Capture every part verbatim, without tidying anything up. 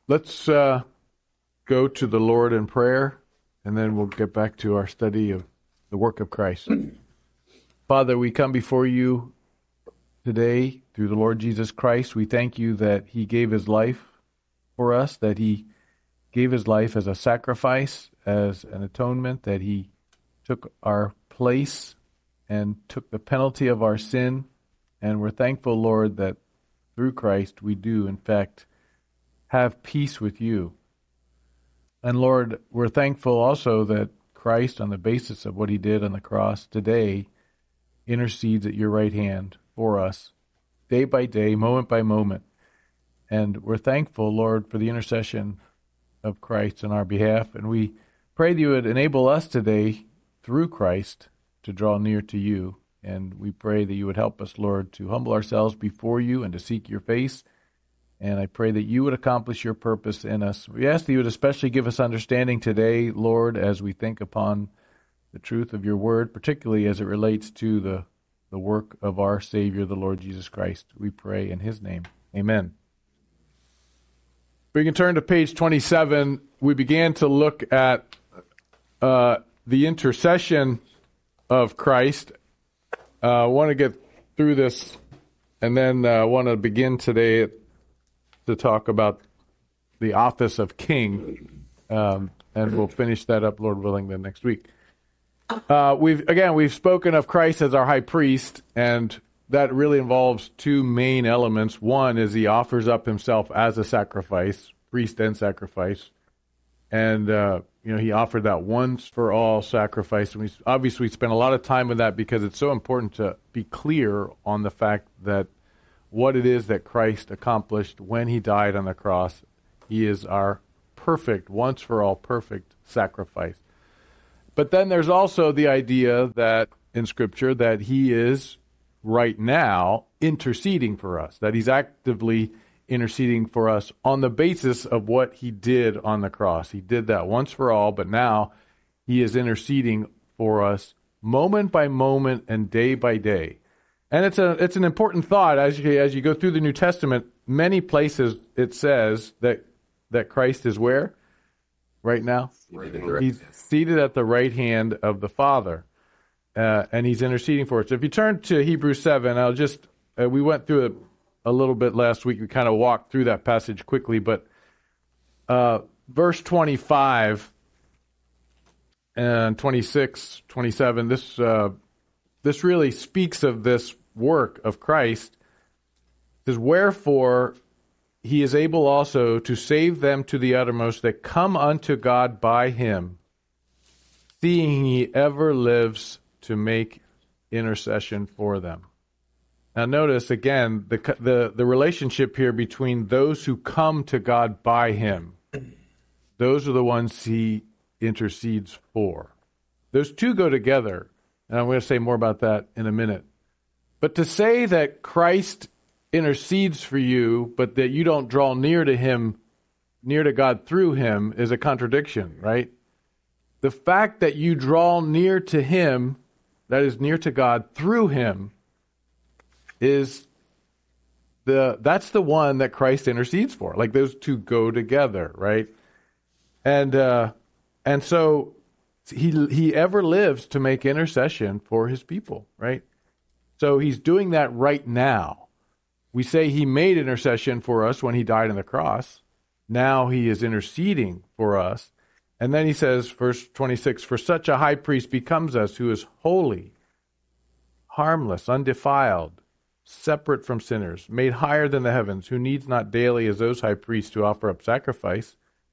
Let's uh, go to the Lord in prayer, and then we'll get back to our study of the work of Christ. Father, we come before you today through the Lord Jesus Christ. We thank you that he gave his life for us, that he gave his life as a sacrifice, as an atonement, that he took our place and took the penalty of our sin. And we're thankful, Lord, that through Christ we do, in fact, have peace with you. And Lord, we're thankful also that Christ, on the basis of what he did on the cross today, intercedes at your right hand for us, day by day, moment by moment. And we're thankful, Lord, for the intercession of Christ on our behalf. And we pray that you would enable us today, through Christ, to draw near to you. And we pray that you would help us, Lord, to humble ourselves before you and to seek your face. And I pray that you would accomplish your purpose in us. We ask that you would especially give us understanding today, Lord, as we think upon the truth of your word, particularly as it relates to the, the work of our Savior, the Lord Jesus Christ. We pray in his name. Amen. We can turn to page twenty-seven. We began to look at uh, the intercession of Christ. I uh, want to get through this, and then I uh, want to begin today to talk about the office of king, um, and we'll finish that up, Lord willing, then next week. Uh, we've again we've spoken of Christ as our high priest, and that really involves two main elements. One is he offers up himself as a sacrifice, priest and sacrifice, and uh, you know he offered that once for all sacrifice. And we obviously spent a lot of time with that because it's so important to be clear on the fact that what it is that Christ accomplished when he died on the cross. He is our perfect, once for all perfect sacrifice. But then there's also the idea that in Scripture that he is right now interceding for us, that he's actively interceding for us on the basis of what he did on the cross. He did that once for all, but now he is interceding for us moment by moment and day by day. And it's a it's an important thought as you as you go through the New Testament. Many places it says that that Christ is where? Right now? Right. He's seated at the right hand of the Father. Uh, and he's interceding for us. So if you turn to Hebrews seven, I'll just, uh, we went through it a little bit last week. We kind of walked through that passage quickly, but uh, verse twenty-five and twenty-six, twenty-seven, this uh, this really speaks of this work of Christ. It says, wherefore he is able also to save them to the uttermost that come unto God by him, seeing he ever lives to make intercession for them. Now notice again the the the relationship here between those who come to God by him. Those are the ones he intercedes for. Those two go together, and I'm going to say more about that in a minute. But to say that Christ intercedes for you, but that you don't draw near to him, near to God through him, is a contradiction, right? The fact that you draw near to him, that is near to God through him, is the that's the one that Christ intercedes for. Like those two go together, right? And uh, and so he he ever lives to make intercession for his people, right? So he's doing that right now. We say he made intercession for us when he died on the cross. Now he is interceding for us. And then he says, verse twenty-six, for such a high priest becomes us who is holy, harmless, undefiled, separate from sinners, made higher than the heavens, who needs not daily as those high priests to offer up sacrifice,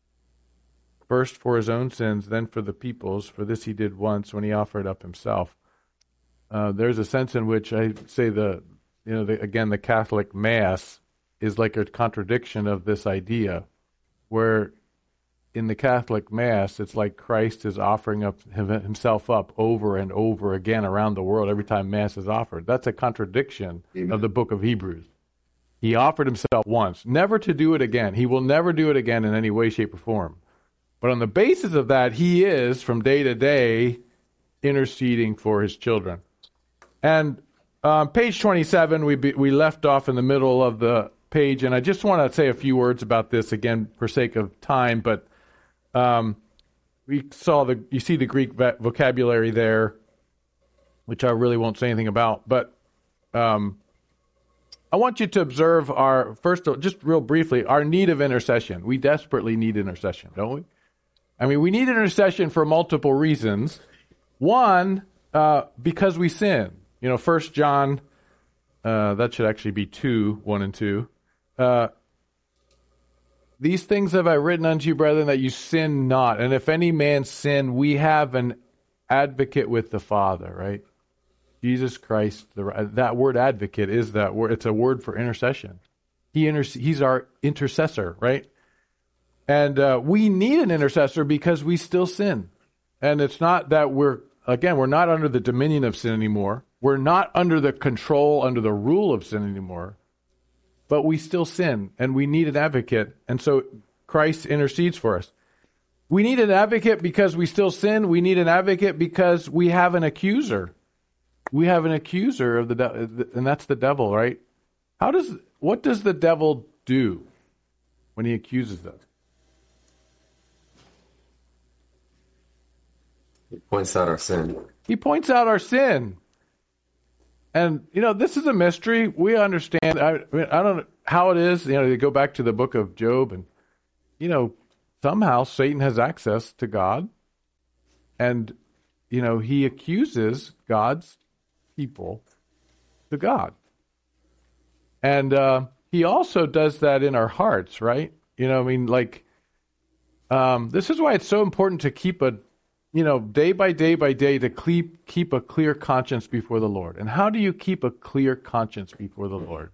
first for his own sins, then for the people's. For this he did once when he offered up himself. Uh, there's a sense in which I say the, you know, the, again, the Catholic Mass is like a contradiction of this idea, where in the Catholic Mass, it's like Christ is offering up himself up over and over again around the world every time Mass is offered. That's a contradiction Amen. Of the book of Hebrews. He offered himself once, never to do it again. He will never do it again in any way, shape, or form. But on the basis of that, he is, from day to day, interceding for his children. And on page twenty-seven, we be, we left off in the middle of the page, and I just want to say a few words about this again for sake of time, but um, we saw the, you see the Greek vocabulary there, which I really won't say anything about, but um, I want you to observe our, first, just real briefly, our need of intercession. We desperately need intercession, don't we? I mean, we need intercession for multiple reasons. One, uh, because we sin. You know, First John, uh, that should actually be two, one and two. Uh, These things have I written unto you, brethren, that you sin not. And if any man sin, we have an advocate with the Father, right? Jesus Christ. The, that word advocate is that word. It's a word for intercession. He inter- He's our intercessor, right? And uh, we need an intercessor because we still sin. And it's not that we're, again, we're not under the dominion of sin anymore. We're not under the control, under the rule of sin anymore. But we still sin, and we need an advocate. And so Christ intercedes for us. We need an advocate because we still sin. We need an advocate because we have an accuser. We have an accuser of the de- and that's the devil, right? How does what does the devil do when he accuses us? He points out our sin. He points out our sin. And, you know, this is a mystery. We understand. I, I mean, I don't know how it is. You know, they go back to the book of Job, and, you know, somehow Satan has access to God. And, you know, he accuses God's people to God. And uh, he also does that in our hearts, right? You know, I mean, like, um, this is why it's so important to keep a You know, day by day by day to keep, keep a clear conscience before the Lord. And how do you keep a clear conscience before the Lord?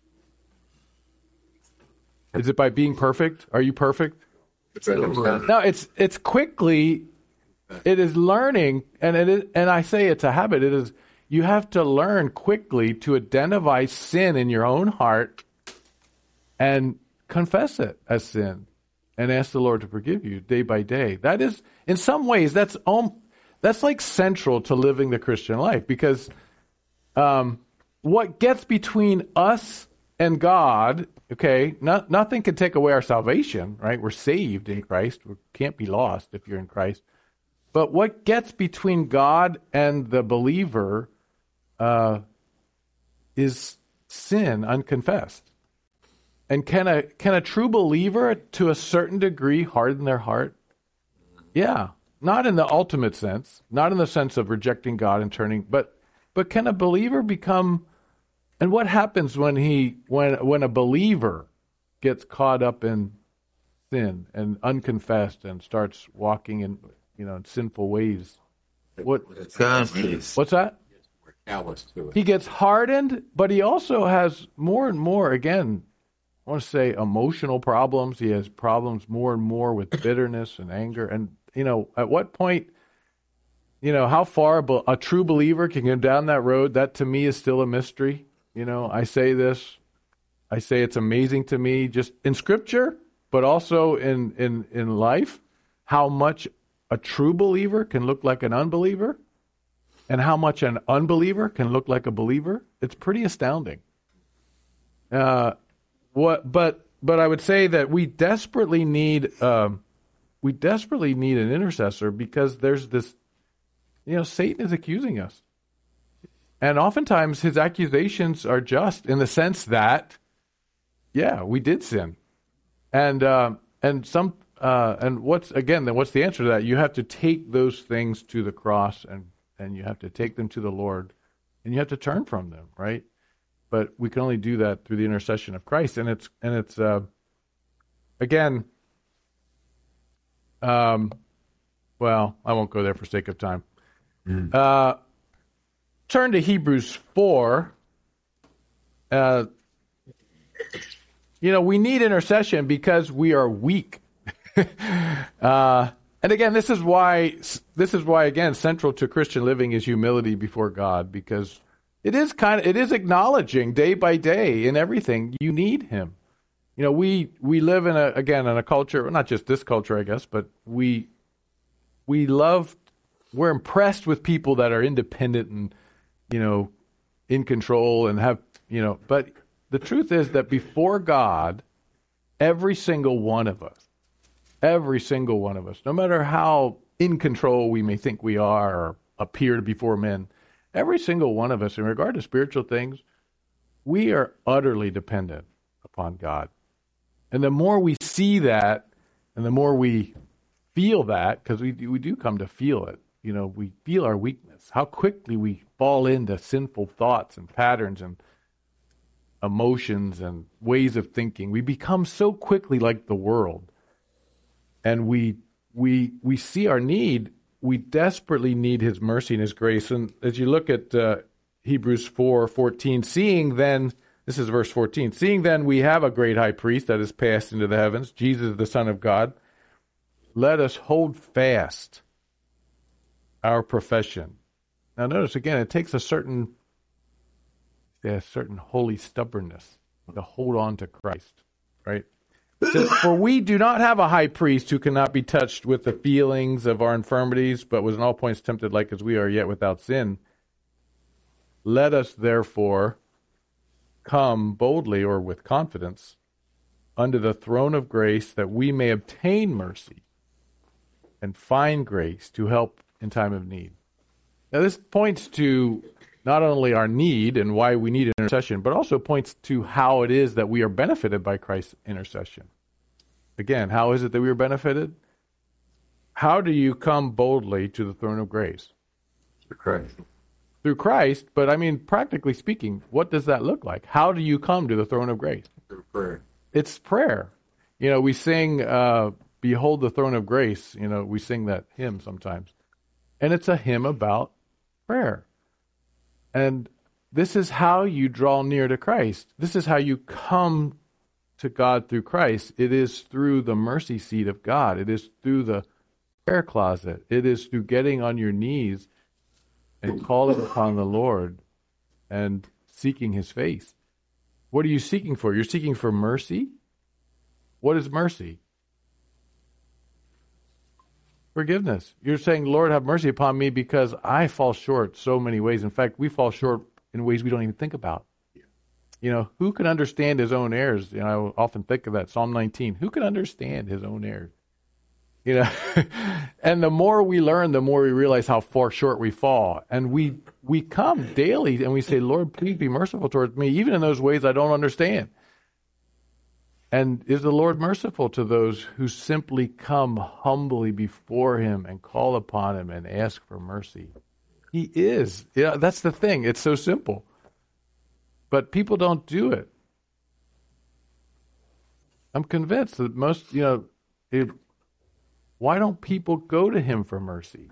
Is it by being perfect? Are you perfect? No, it's it's quickly, it is learning, and it is, and I say it's a habit. It is, you have to learn quickly to identify sin in your own heart and confess it as sin. And ask the Lord to forgive you day by day. That is, in some ways, that's um, that's like central to living the Christian life, because um, what gets between us and God, okay, not, nothing can take away our salvation, right? We're saved in Christ. We can't be lost if you're in Christ. But what gets between God and the believer uh, is sin unconfessed. And can a can a true believer, to a certain degree, harden their heart? Yeah, not in the ultimate sense, not in the sense of rejecting God and turning, but but can a believer become? And what happens when he when when a believer gets caught up in sin and unconfessed and starts walking in you know in sinful ways? What what's that? Callous to it. He gets hardened, but he also has more and more again. I want to say emotional problems. He has problems more and more with bitterness and anger. And, you know, at what point, you know, how far a true believer can go down that road, that to me is still a mystery. You know, I say this, I say it's amazing to me just in Scripture, but also in, in, in life, how much a true believer can look like an unbeliever and how much an unbeliever can look like a believer. It's pretty astounding. Uh, What, but but I would say that we desperately need um, we desperately need an intercessor, because there's this, you know, Satan is accusing us, and oftentimes his accusations are just in the sense that, yeah, we did sin, and uh, and some uh, and what's again then what's the answer to that? You have to take those things to the cross, and and you have to take them to the Lord, and you have to turn from them, right? But we can only do that through the intercession of Christ, and it's and it's uh, again. Um, well, I won't go there for sake of time. Mm. Uh, turn to Hebrews four. Uh, you know, we need intercession because we are weak. uh, and again, this is why this is why again central to Christian living is humility before God, because It is kind of, it is acknowledging day by day in everything you need Him. You know, we we live in a again in a culture, not just this culture, I guess, but we we love, we're impressed with people that are independent and, you know, in control and have, you know, but The truth is that before God, every single one of us, every single one of us, no matter how in control we may think we are or appear before men, every single one of us, in regard to spiritual things, we are utterly dependent upon God. And the more we see that, and the more we feel that, because we do, we do come to feel it, you know, we feel our weakness, how quickly we fall into sinful thoughts and patterns and emotions and ways of thinking. We become so quickly like the world. And we we we see our need. We desperately need his mercy and his grace. And as you look at uh, Hebrews four fourteen, seeing then, this is verse fourteen, seeing then we have a great high priest that has passed into the heavens, Jesus the Son of God, let us hold fast our profession. Now notice again, it takes a certain, a certain holy stubbornness to hold on to Christ, right? It says, for we do not have a high priest who cannot be touched with the feelings of our infirmities, but was in all points tempted like as we are, yet without sin. Let us therefore come boldly or with confidence under the throne of grace, that we may obtain mercy and find grace to help in time of need. Now this points to not only our need and why we need intercession, but also points to how it is that we are benefited by Christ's intercession. Again, how is it that we are benefited? How do you come boldly to the throne of grace? Through Christ. Through Christ, but I mean, practically speaking, what does that look like? How do you come to the throne of grace? Through prayer. It's prayer. You know, we sing, uh, Behold the Throne of Grace. You know, we sing that hymn sometimes. And it's a hymn about prayer. And this is how you draw near to Christ. This is how you come to God through Christ. It is through the mercy seat of God. It is through the prayer closet. It is through getting on your knees and calling upon the Lord and seeking his face. What are you seeking for? You're seeking for mercy? What is mercy? Forgiveness. You're saying, Lord, have mercy upon me because I fall short so many ways. In fact, we fall short in ways we don't even think about. Yeah. You know, who can understand his own errors? You know, I often think of that, Psalm nineteen. Who can understand his own errors? You know, and the more we learn, the more we realize how far short we fall. And we we come daily and we say, Lord, please be merciful towards me, even in those ways I don't understand. And is the Lord merciful to those who simply come humbly before him and call upon him and ask for mercy? He is. Yeah, that's the thing. It's so simple. But people don't do it. I'm convinced that most, you know, it, why don't people go to him for mercy?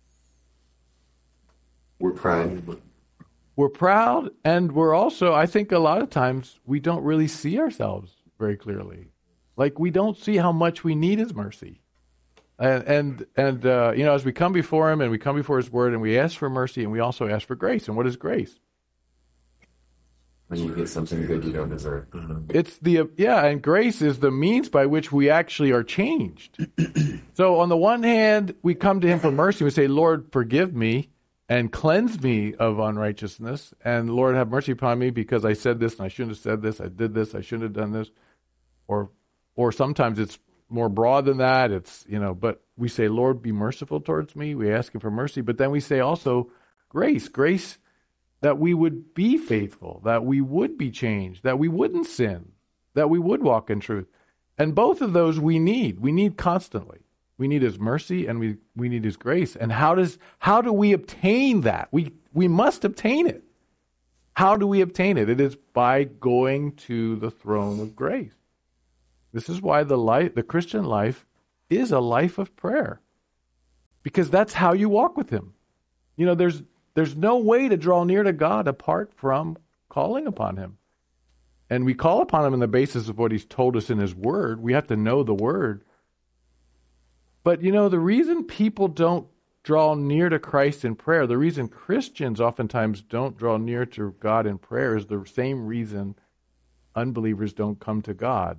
We're proud. We're proud, and we're also, I think a lot of times, we don't really see ourselves very clearly. Like, we don't see how much we need his mercy. And, and, and uh, you know, as we come before him and we come before his word and we ask for mercy and we also ask for grace. And what is grace? When you get something good you don't deserve. Mm-hmm. It's the, yeah, and grace is the means by which we actually are changed. So on the one hand, we come to him for mercy. We say, Lord, forgive me and cleanse me of unrighteousness. And Lord, have mercy upon me because I said this and I shouldn't have said this. I did this. I shouldn't have done this. Or, or sometimes it's more broad than that. It's, you know, but we say, Lord, be merciful towards me. We ask him for mercy. But then we say also grace, grace that we would be faithful, that we would be changed, that we wouldn't sin, that we would walk in truth. And both of those we need. We need constantly. We need his mercy and we, we need his grace. And how does how do we obtain that? We we must obtain it. How do we obtain it? It is by going to the throne of grace. This is why the life, the Christian life is a life of prayer. Because that's how you walk with him. You know, there's there's no way to draw near to God apart from calling upon him. And we call upon him on the basis of what he's told us in his word. We have to know the word. But, you know, the reason people don't draw near to Christ in prayer, the reason Christians oftentimes don't draw near to God in prayer is the same reason unbelievers don't come to God.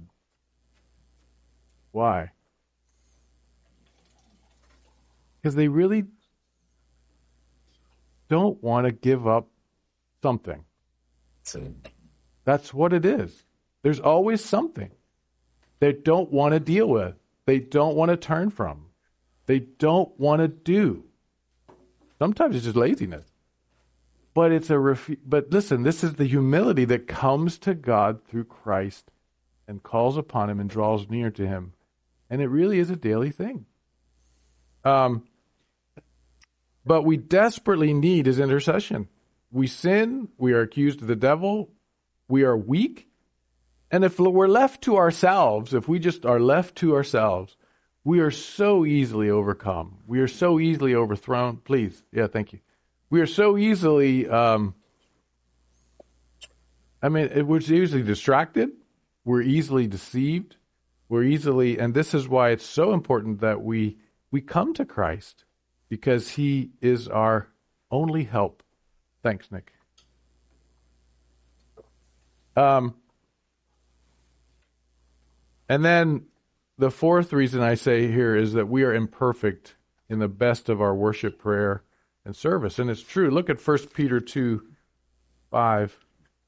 Why? Because they really don't want to give up something. Sin. That's what it is. There's always something they don't want to deal with. They don't want to turn from. They don't want to do. Sometimes it's just laziness. But it's a refu- but listen, this is the humility that comes to God through Christ and calls upon him and draws near to him. And it really is a daily thing. Um, but we desperately need his intercession. We sin, we are accused of the devil, we are weak. And if we're left to ourselves, if we just are left to ourselves, we are so easily overcome. We are so easily overthrown. Please. Yeah, thank you. We are so easily, um, I mean, it, we're easily distracted. We're easily deceived. We're easily, and this is why it's so important that we we come to Christ, because he is our only help. Thanks, Nick. Um, and then the fourth reason I say here is that we are imperfect in the best of our worship, prayer, and service. And it's true. Look at First Peter two, five.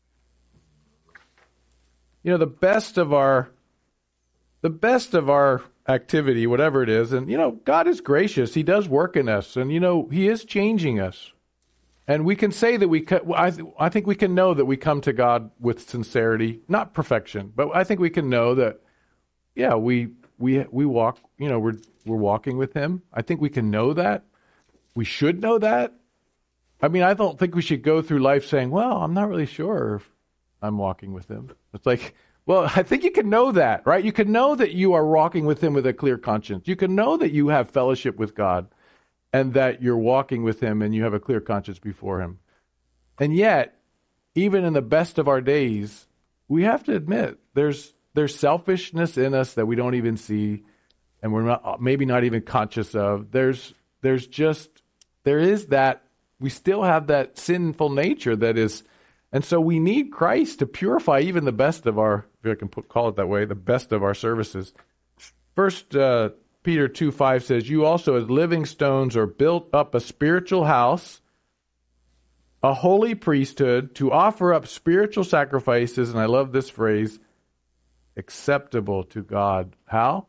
You know, the best of our the best of our activity, whatever it is, and you know, God is gracious. He does work in us, and you know, he is changing us. And we can say that we I, I think we can know that we come to God with sincerity, not perfection, but I think we can know that yeah, we we we walk, you know, we're we're walking with him. I think we can know that. We should know that. I mean, I don't think we should go through life saying, well, I'm not really sure if I'm walking with him. It's like, well, I think you can know that, right? You can know that you are walking with him with a clear conscience. You can know that you have fellowship with God and that you're walking with him and you have a clear conscience before him. And yet, even in the best of our days, we have to admit there's there's selfishness in us that we don't even see and we're not maybe not even conscious of. There's there's just there is that we still have that sinful nature that is. And so we need Christ to purify even the best of our, if I can put, call it that way, the best of our services. First uh, Peter two five says, you also as living stones are built up a spiritual house, a holy priesthood, to offer up spiritual sacrifices, and I love this phrase, acceptable to God. How?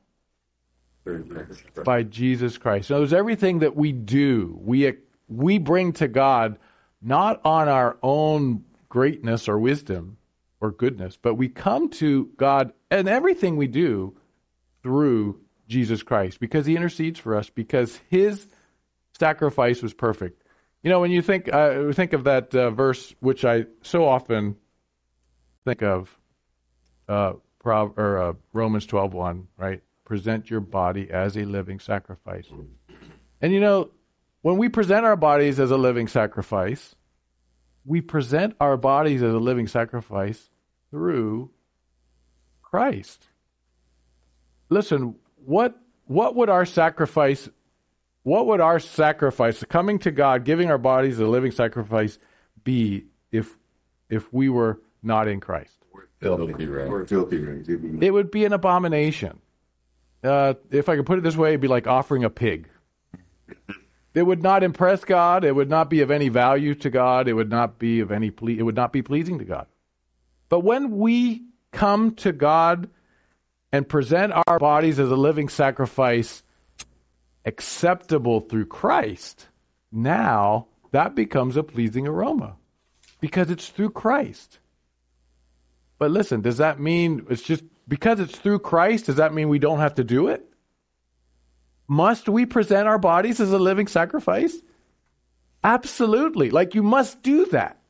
By Jesus Christ. So there's everything that we do, we we bring to God, not on our own greatness or wisdom or goodness, but we come to God and everything we do through Jesus Christ, because he intercedes for us, because his sacrifice was perfect. You know, when you think uh, think of that uh, verse, which I so often think of, uh, Prov- or uh, Romans twelve one, right? Present your body as a living sacrifice. And you know, when we present our bodies as a living sacrifice, we present our bodies as a living sacrifice through Christ. Listen, what what would our sacrifice, what would our sacrifice, coming to God, giving our bodies as a living sacrifice, be if if we were not in Christ? Filthy, right? Filthy, right? It would be an abomination. Uh, if I could put it this way, it'd be like offering a pig. It would not impress God. It would not be of any value to God. It would not be of any ple- it would not be pleasing to God. But when we come to God and present our bodies as a living sacrifice acceptable through Christ, now that becomes a pleasing aroma because it's through Christ. But listen, does that mean it's just because it's through Christ, does that mean we don't have to do it? Must we present our bodies as a living sacrifice? Absolutely. Like, you must do that.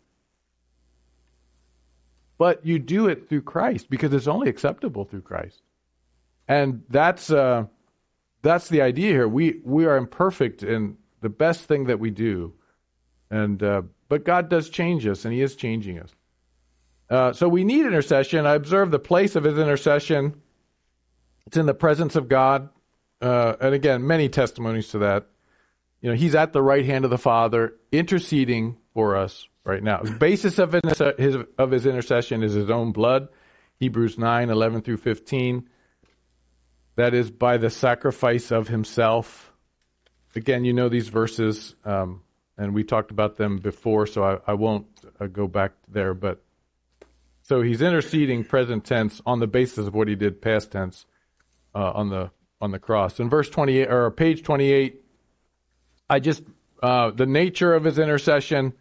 But you do it through Christ because it's only acceptable through Christ. And that's uh, that's the idea here. We we are imperfect in the best thing that we do. and uh, But God does change us, and he is changing us. Uh, so we need intercession. I observe the place of his intercession. It's in the presence of God. Uh, and again, many testimonies to that. You know, he's at the right hand of the Father, interceding for us right now. The basis of his, of his intercession is his own blood. Hebrews nine, eleven through fifteen. That is by the sacrifice of himself. Again, you know these verses, um, and we talked about them before, so I, I won't uh, go back there. But So he's interceding present tense on the basis of what he did past tense uh, on the on the cross. In verse twenty-eight or page twenty-eight, I just uh, the nature of his intercession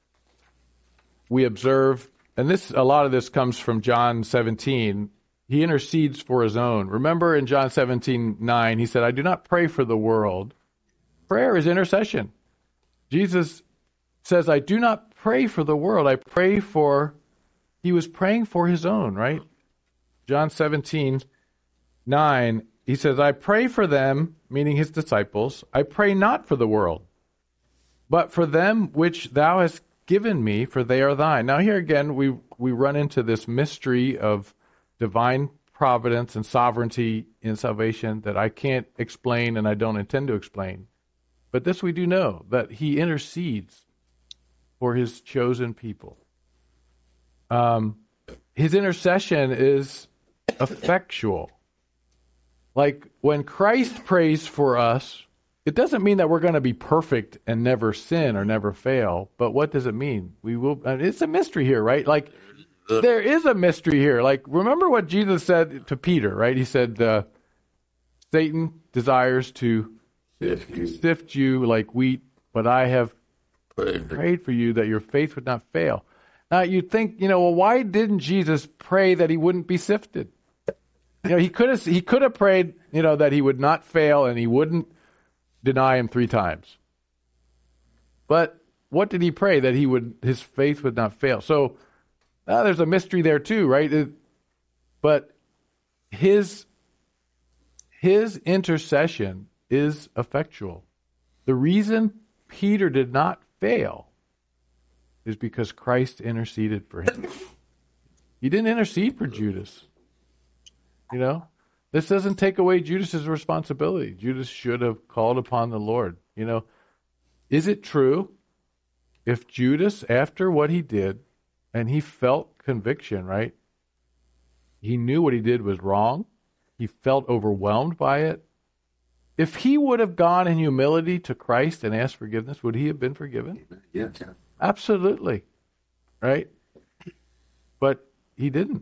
we observe, and this a lot of this comes from John seventeen. He intercedes for his own. Remember in John seventeen nine, he said, "I do not pray for the world." Prayer is intercession. Jesus says, "I do not pray for the world. I pray for." He was praying for his own, right? John seventeen nine, he says, "I pray for them," meaning his disciples. "I pray not for the world, but for them which thou hast given me, for they are thine." Now here again, we, we run into this mystery of divine providence and sovereignty in salvation that I can't explain and I don't intend to explain. But this we do know, that he intercedes for his chosen people. Um, his intercession is effectual. Like when Christ prays for us, it doesn't mean that we're going to be perfect and never sin or never fail. But what does it mean? We will. It's a mystery here, right? Like there is a mystery here. Like remember what Jesus said to Peter, right? He said, uh, "Satan desires to sift you. sift you like wheat, but I have prayed for you that your faith would not fail." Now, you'd think, you know, well, why didn't Jesus pray that he wouldn't be sifted? You know, he could have he could have prayed, you know, that he would not fail and he wouldn't deny him three times. But what did he pray? That he would his faith would not fail. So uh, there's a mystery there too, right? It, but his his intercession is effectual. The reason Peter did not fail is because Christ interceded for him. He didn't intercede for Judas. You know, this doesn't take away Judas's responsibility. Judas should have called upon the Lord. You know, is it true if Judas, after what he did, and he felt conviction, right? He knew what he did was wrong. He felt overwhelmed by it. If he would have gone in humility to Christ and asked forgiveness, would he have been forgiven? Yeah. Absolutely. Right? But he didn't.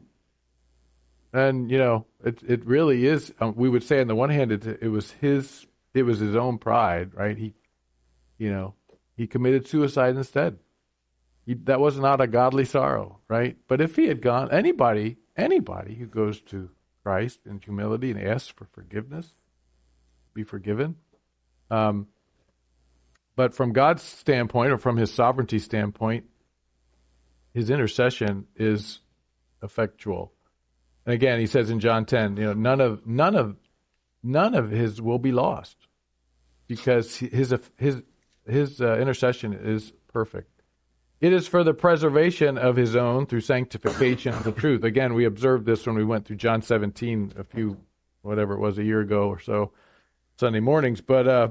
And, you know, it it really is, um, we would say on the one hand, it, it was his, it was his own pride, right? He, you know, he committed suicide instead. He, that was not a godly sorrow, right? But if he had gone, anybody, anybody who goes to Christ in humility and asks for forgiveness, be forgiven. Um, but from God's standpoint, or from his sovereignty standpoint, his intercession is effectual. And again, he says in John ten, you know, none of none of none of his will be lost, because his his his uh, intercession is perfect. It is for the preservation of his own through sanctification of the truth. Again, we observed this when we went through John seventeen a few, whatever it was, a year ago or so, Sunday mornings. But uh,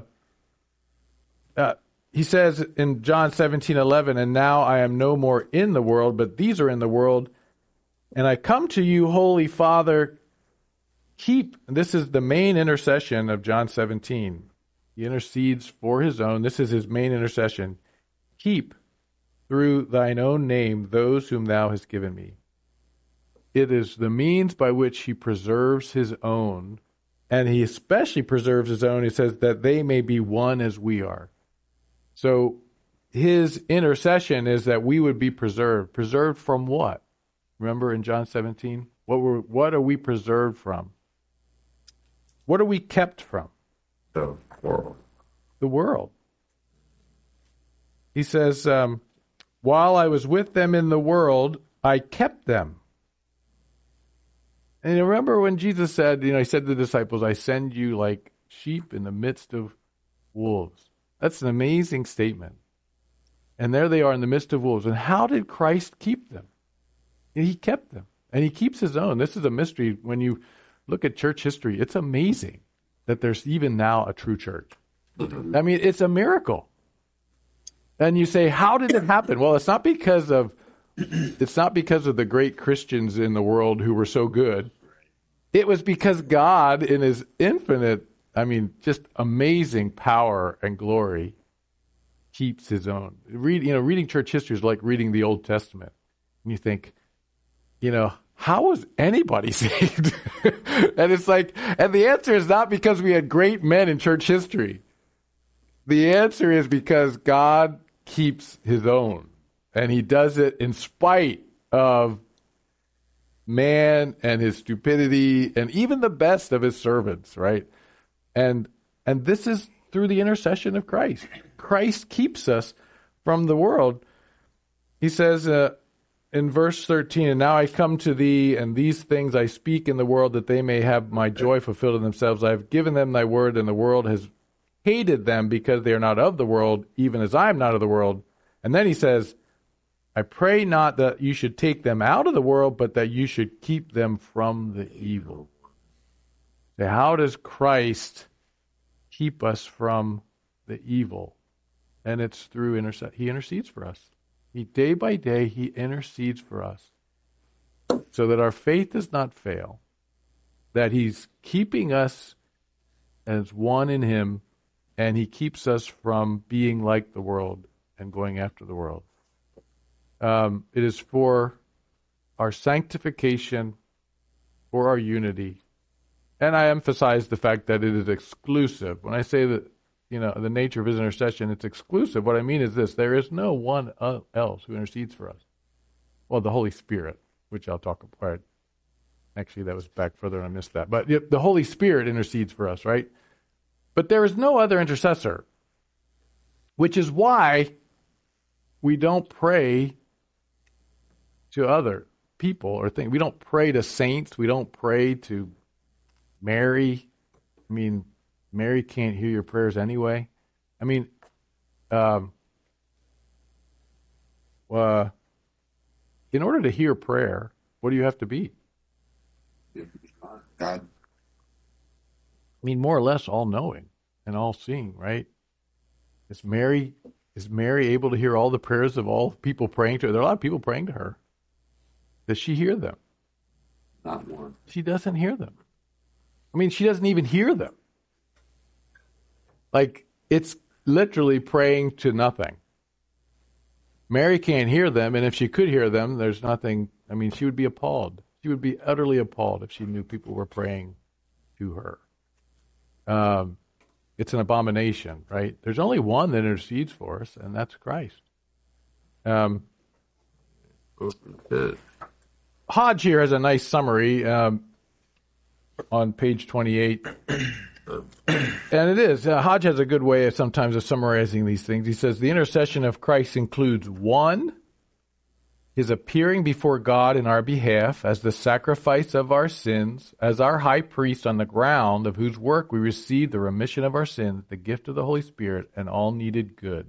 uh, he says in John seventeen eleven, "And now I am no more in the world, but these are in the world. And I come to you, Holy Father, keep," this is the main intercession of John seventeen. He intercedes for his own. This is his main intercession. "Keep through thine own name those whom thou hast given me." It is the means by which he preserves his own, and he especially preserves his own. He says that they may be one as we are. So his intercession is that we would be preserved. Preserved from what? Remember in John seventeen? What were what are we preserved from? What are we kept from? The world. The world. He says, um, while I was with them in the world, I kept them. And you remember when Jesus said, you know, he said to the disciples, "I send you like sheep in the midst of wolves." That's an amazing statement. And there they are in the midst of wolves. And how did Christ keep them? He kept them. And he keeps his own. This is a mystery. When you look at church history, it's amazing that there's even now a true church. I mean, it's a miracle. And you say, how did it happen? Well, it's not because of it's not because of the great Christians in the world who were so good. It was because God, in his infinite, I mean, just amazing power and glory, keeps his own. Read, you know, reading church history is like reading the Old Testament. And you think, you know, how was anybody saved? And it's like, and the answer is not because we had great men in church history. The answer is because God keeps his own. And he does it in spite of man and his stupidity and even the best of his servants, right? And and this is through the intercession of Christ. Christ keeps us from the world. He says uh, in verse thirteen, and now I come to thee, and these things I speak in the world, that they may have my joy fulfilled in themselves. I have given them thy word, and the world has hated them because they are not of the world, even as I am not of the world. And then he says, I pray not that you should take them out of the world, but that you should keep them from the evil. So how does Christ keep us from the evil? And it's through intercession. He intercedes for us. He, day by day, he intercedes for us so that our faith does not fail, that he's keeping us as one in him, and he keeps us from being like the world and going after the world. Um, it is for our sanctification, for our unity. And I emphasize the fact that it is exclusive. When I say that, you know, the nature of his intercession, it's exclusive. What I mean is this: there is no one else who intercedes for us. Well, the Holy Spirit, which I'll talk about. Actually, that was back further and I missed that. But the Holy Spirit intercedes for us, right? But there is no other intercessor, which is why we don't pray to other people or things. We don't pray to saints. We don't pray to Mary. I mean, Mary can't hear your prayers anyway. I mean, um, uh, in order to hear prayer, what do you have to be? God. I mean, more or less all-knowing and all-seeing, right? Is Mary is Mary able to hear all the prayers of all people praying to her? There are a lot of people praying to her. Does she hear them? Not one. She doesn't hear them. I mean, she doesn't even hear them. Like, it's literally praying to nothing. Mary can't hear them, and if she could hear them, there's nothing. I mean, she would be appalled. She would be utterly appalled if she knew people were praying to her. Um, it's an abomination, right? There's only one that intercedes for us, and that's Christ. Um, Hodge here has a nice summary um, on page twenty-eight. And it is. Uh, Hodge has a good way of sometimes of summarizing these things. He says, the intercession of Christ includes, one, his appearing before God in our behalf as the sacrifice of our sins, as our high priest on the ground of whose work we receive the remission of our sins, the gift of the Holy Spirit, and all needed good.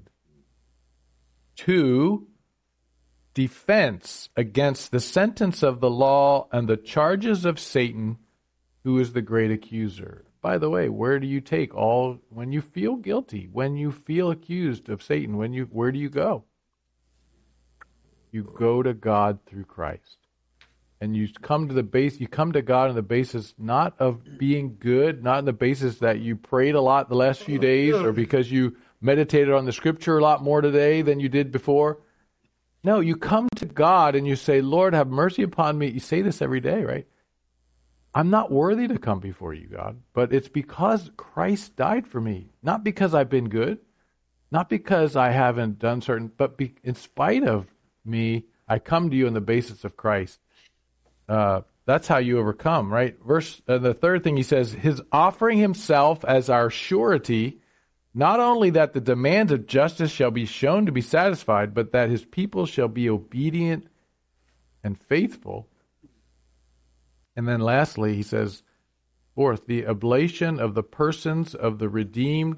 Two, defense against the sentence of the law and the charges of Satan, who is the great accuser. By the way, where do you take all, when you feel guilty, when you feel accused of Satan, when you, where do you go? You go to God through Christ. And you come to the base, you come to God on the basis not of being good, not on the basis that you prayed a lot the last few days or because you meditated on the scripture a lot more today than you did before. No, you come to God and you say, Lord, have mercy upon me. You say this every day, right? I'm not worthy to come before you, God, but it's because Christ died for me. Not because I've been good, not because I haven't done certain, but be, in spite of me, I come to you on the basis of Christ. Uh, that's how you overcome, right? Verse uh, the third thing he says, his offering himself as our surety, not only that the demands of justice shall be shown to be satisfied, but that his people shall be obedient and faithful. And then lastly, he says, fourth, the oblation of the persons of the redeemed,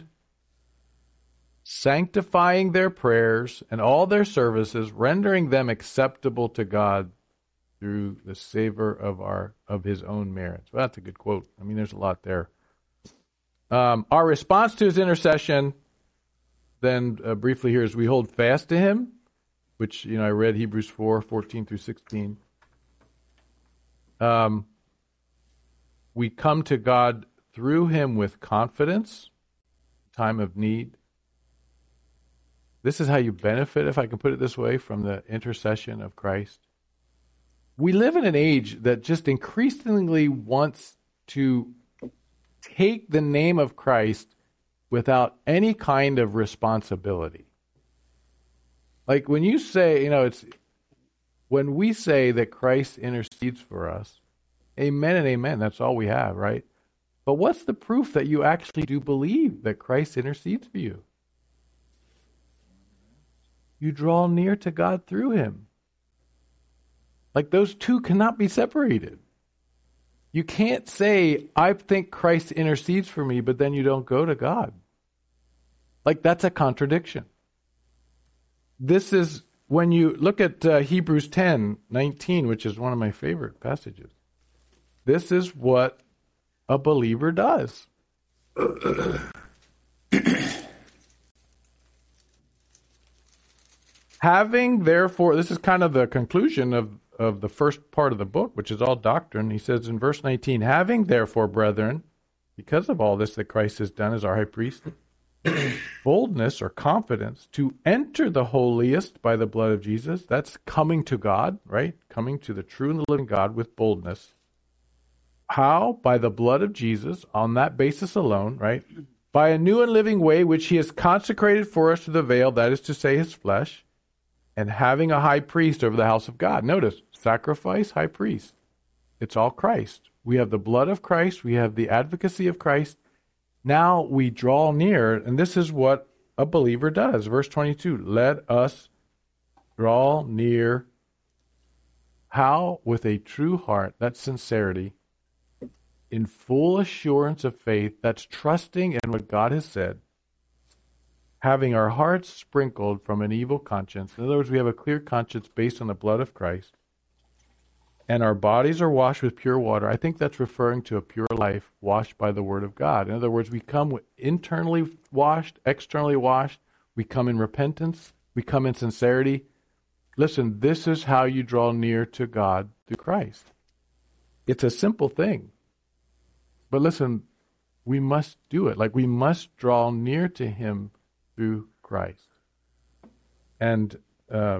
sanctifying their prayers and all their services, rendering them acceptable to God through the savor of our of his own merits. Well, that's a good quote. I mean, there's a lot there. Um, our response to his intercession, then uh, briefly here, is we hold fast to him, which, you know, I read Hebrews four, fourteen through sixteen. Um, we come to God through him with confidence, time of need. This is how you benefit, if I can put it this way, from the intercession of Christ. we live in an age that just increasingly wants to take the name of Christ without any kind of responsibility. Like when you say, you know, it's when we say that Christ intercedes for us, amen and amen, that's all we have, right? But what's the proof that you actually do believe that Christ intercedes for you? You draw near to God through him. Like those two cannot be separated. You can't say, I think Christ intercedes for me, but then you don't go to God. Like that's a contradiction. This is when you look at uh, Hebrews ten nineteen, which is one of my favorite passages. This is what a believer does. Having therefore, this is kind of the conclusion of, of the first part of the book, which is all doctrine. He says in verse nineteen, having therefore, brethren, because of all this that Christ has done as our high priest, boldness or confidence to enter the holiest by the blood of Jesus. That's coming to God, right? Coming to the true and the living God with boldness. How? By the blood of Jesus, on that basis alone, right? By a new and living way which he has consecrated for us to the veil, that is to say his flesh, and having a high priest over the house of God. Notice, sacrifice, high priest. It's all Christ. We have the blood of Christ. We have the advocacy of Christ. Now we draw near, and this is what a believer does. Verse twenty-two, let us draw near. How? With a true heart, that's sincerity, in full assurance of faith, that's trusting in what God has said, having our hearts sprinkled from an evil conscience. In other words, we have a clear conscience based on the blood of Christ, and our bodies are washed with pure water. I think that's referring to a pure life washed by the Word of God. In other words, we come internally washed, externally washed. We come in repentance. We come in sincerity. Listen, this is how you draw near to God through Christ. It's a simple thing. But listen, we must do it. Like we must draw near to him through Christ. And uh,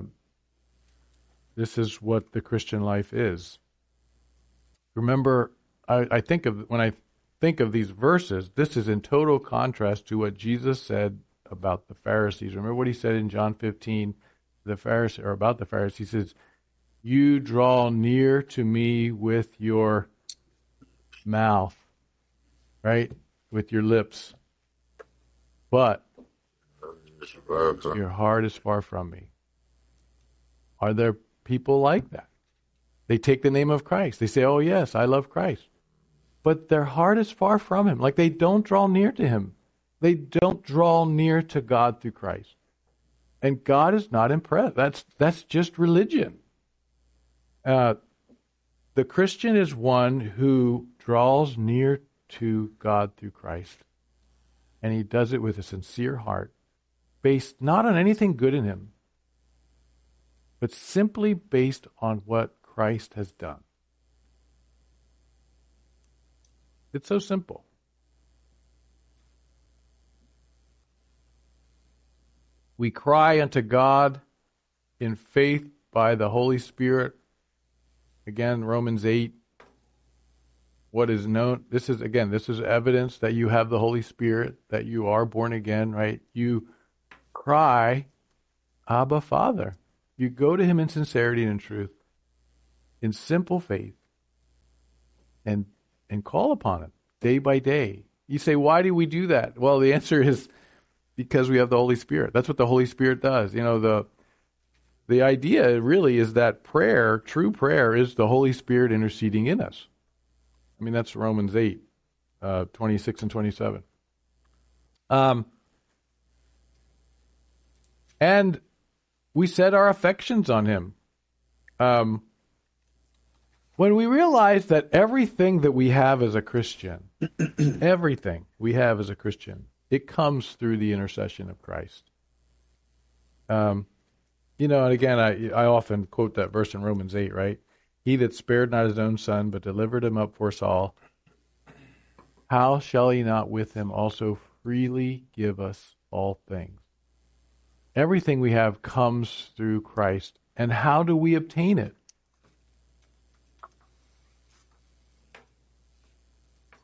this is what the Christian life is. Remember, I, I think of when I think of these verses, this is in total contrast to what Jesus said about the Pharisees. Remember what he said in John fifteen, the Pharisees, or about the Pharisees. He says, "You draw near to me with your mouth, right, with your lips, but your heart is far from me." Are there people like that? They take the name of Christ. They say, oh yes, I love Christ. But their heart is far from him. Like they don't draw near to him. They don't draw near to God through Christ. And God is not impressed. That's that's just religion. Uh, the Christian is one who draws near to God through Christ. And he does it with a sincere heart, based not on anything good in him, but simply based on what Christ has done. It's so simple. We cry unto God in faith by the Holy Spirit. Again, Romans eight. What is known, this is, again, this is evidence that you have the Holy Spirit, that you are born again, right? You cry, Abba, Father. You go to him in sincerity and in truth, in simple faith, and and call upon him day by day. You say, why do we do that? Well, the answer is because we have the Holy Spirit. That's what the Holy Spirit does. You know, the the idea really is that prayer, true prayer, is the Holy Spirit interceding in us. I mean, that's Romans eight, uh, twenty-six and twenty-seven. Um, and we set our affections on him. Um, when we realize that everything that we have as a Christian, everything we have as a Christian, it comes through the intercession of Christ. Um, you know, and again, I, I often quote that verse in Romans eight, right? He that spared not his own son, but delivered him up for us all, how shall he not with him also freely give us all things? Everything we have comes through Christ. And how do we obtain it?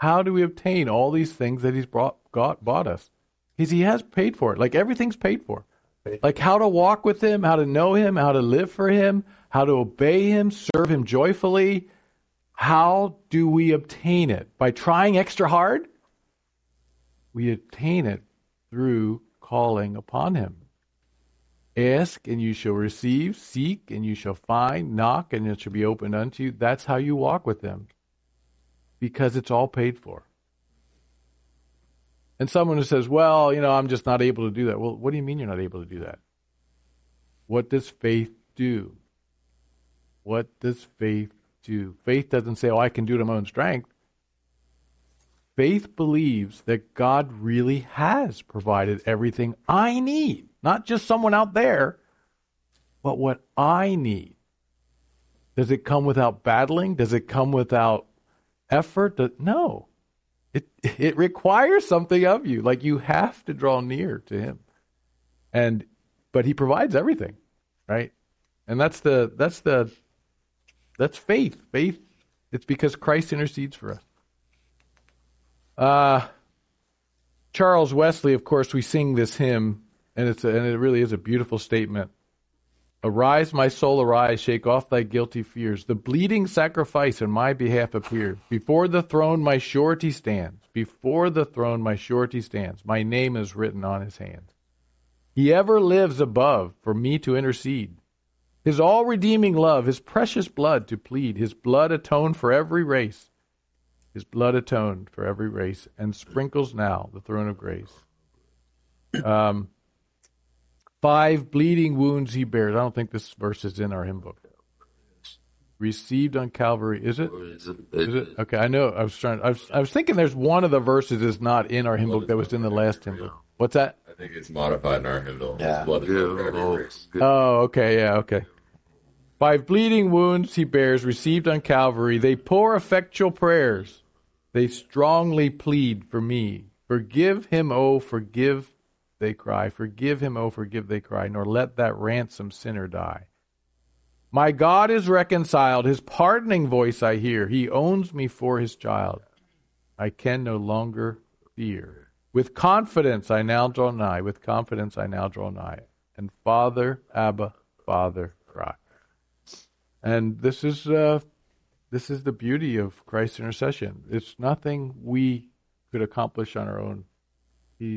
How do we obtain all these things that he's brought, got, bought us? Because he has paid for it. Like everything's paid for. Like how to walk with him, how to know him, how to live for him, how to obey him, serve him joyfully. How do we obtain it? By trying extra hard? We obtain it through calling upon him. Ask and you shall receive, seek and you shall find, knock and it shall be opened unto you. That's how you walk with him. Because it's all paid for. And someone who says, well, you know, I'm just not able to do that. Well, what do you mean you're not able to do that? What does faith do? What does faith do? Faith doesn't say, oh, I can do it in my own strength. Faith believes that God really has provided everything I need. Not just someone out there, but what I need. Does it come without battling? Does it come without effort? No. It it requires something of you. Like you have to draw near to him. And but he provides everything, right? And that's the that's the that's faith. Faith, it's because Christ intercedes for us. Uh Charles Wesley, of course, we sing this hymn, and it's a, and it really is a beautiful statement. Arise, my soul, arise, shake off thy guilty fears. The bleeding sacrifice in my behalf appeared. Before the throne my surety stands. Before the throne my surety stands. My name is written on his hand. He ever lives above for me to intercede. His all-redeeming love, his precious blood to plead. His blood atoned for every race. His blood atoned for every race and sprinkles now the throne of grace. Um, five bleeding wounds he bears. I don't think this verse is in our hymn book. Received on Calvary. Is it? Is it? Is it? Okay, I know. I was trying. I was. I was thinking. There's one of the verses is not in our hymn book that was in the last hymn book. What's that? I think it's modified in our hymnal. Yeah. Blood Yeah. Oh, okay. Yeah. Okay. Five bleeding wounds he bears, received on Calvary. They pour effectual prayers. They strongly plead for me. Forgive him, oh, forgive, they cry. Forgive him, oh, forgive, they cry. Nor let that ransomed sinner die. My God is reconciled. His pardoning voice I hear. He owns me for his child. I can no longer fear. With confidence I now draw nigh. With confidence I now draw nigh. And Father, Abba, Father, cry. And this is uh, this is the beauty of Christ's intercession. It's nothing we could accomplish on our own. He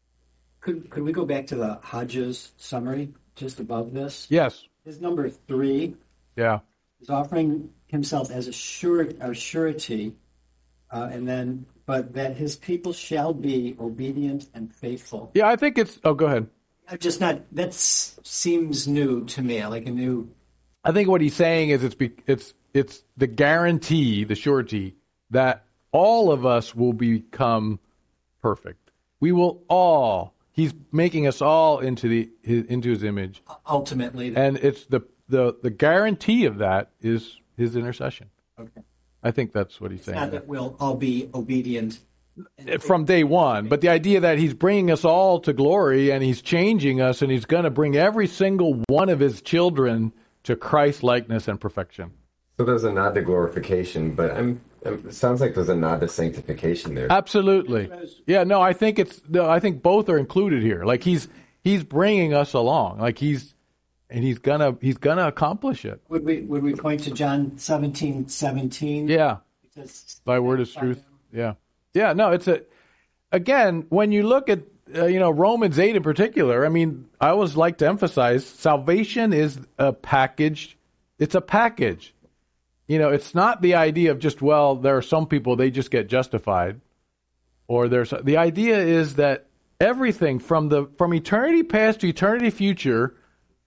Could could we go back to the Hodges summary just above this? Yes. His number three Yeah. is offering himself as a sure a surety, uh, and then but that his people shall be obedient and faithful. Yeah, I think it's... Oh, go ahead. I'm just not. That s- seems new to me, like a new. I think what he's saying is it's be, it's it's the guarantee, the surety, that all of us will become perfect. We will all... He's making us all into the his, into his image. Ultimately. And it's the, the, the guarantee of that is his intercession. Okay. I think that's what he's It's saying. not that we'll all be obedient. From day one, but the idea that he's bringing us all to glory and he's changing us and he's going to bring every single one of his children to Christ likeness and perfection. So there's a nod to glorification, but I'm, I'm, it sounds like there's a nod to sanctification there. Absolutely. Yeah, no, I think it's no, I think both are included here. Like he's he's bringing us along. Like he's and he's gonna he's gonna accomplish it. Would we would we point to John seventeen seventeen? Yeah. Thy word is truth. Yeah. Yeah, no, it's a again, when you look at uh, you know Romans eight in particular, I mean, I always like to emphasize salvation is a package. It's a package. You know, it's not the idea of just, well, there are some people, they just get justified. Or there's the idea is that everything from the from eternity past to eternity future,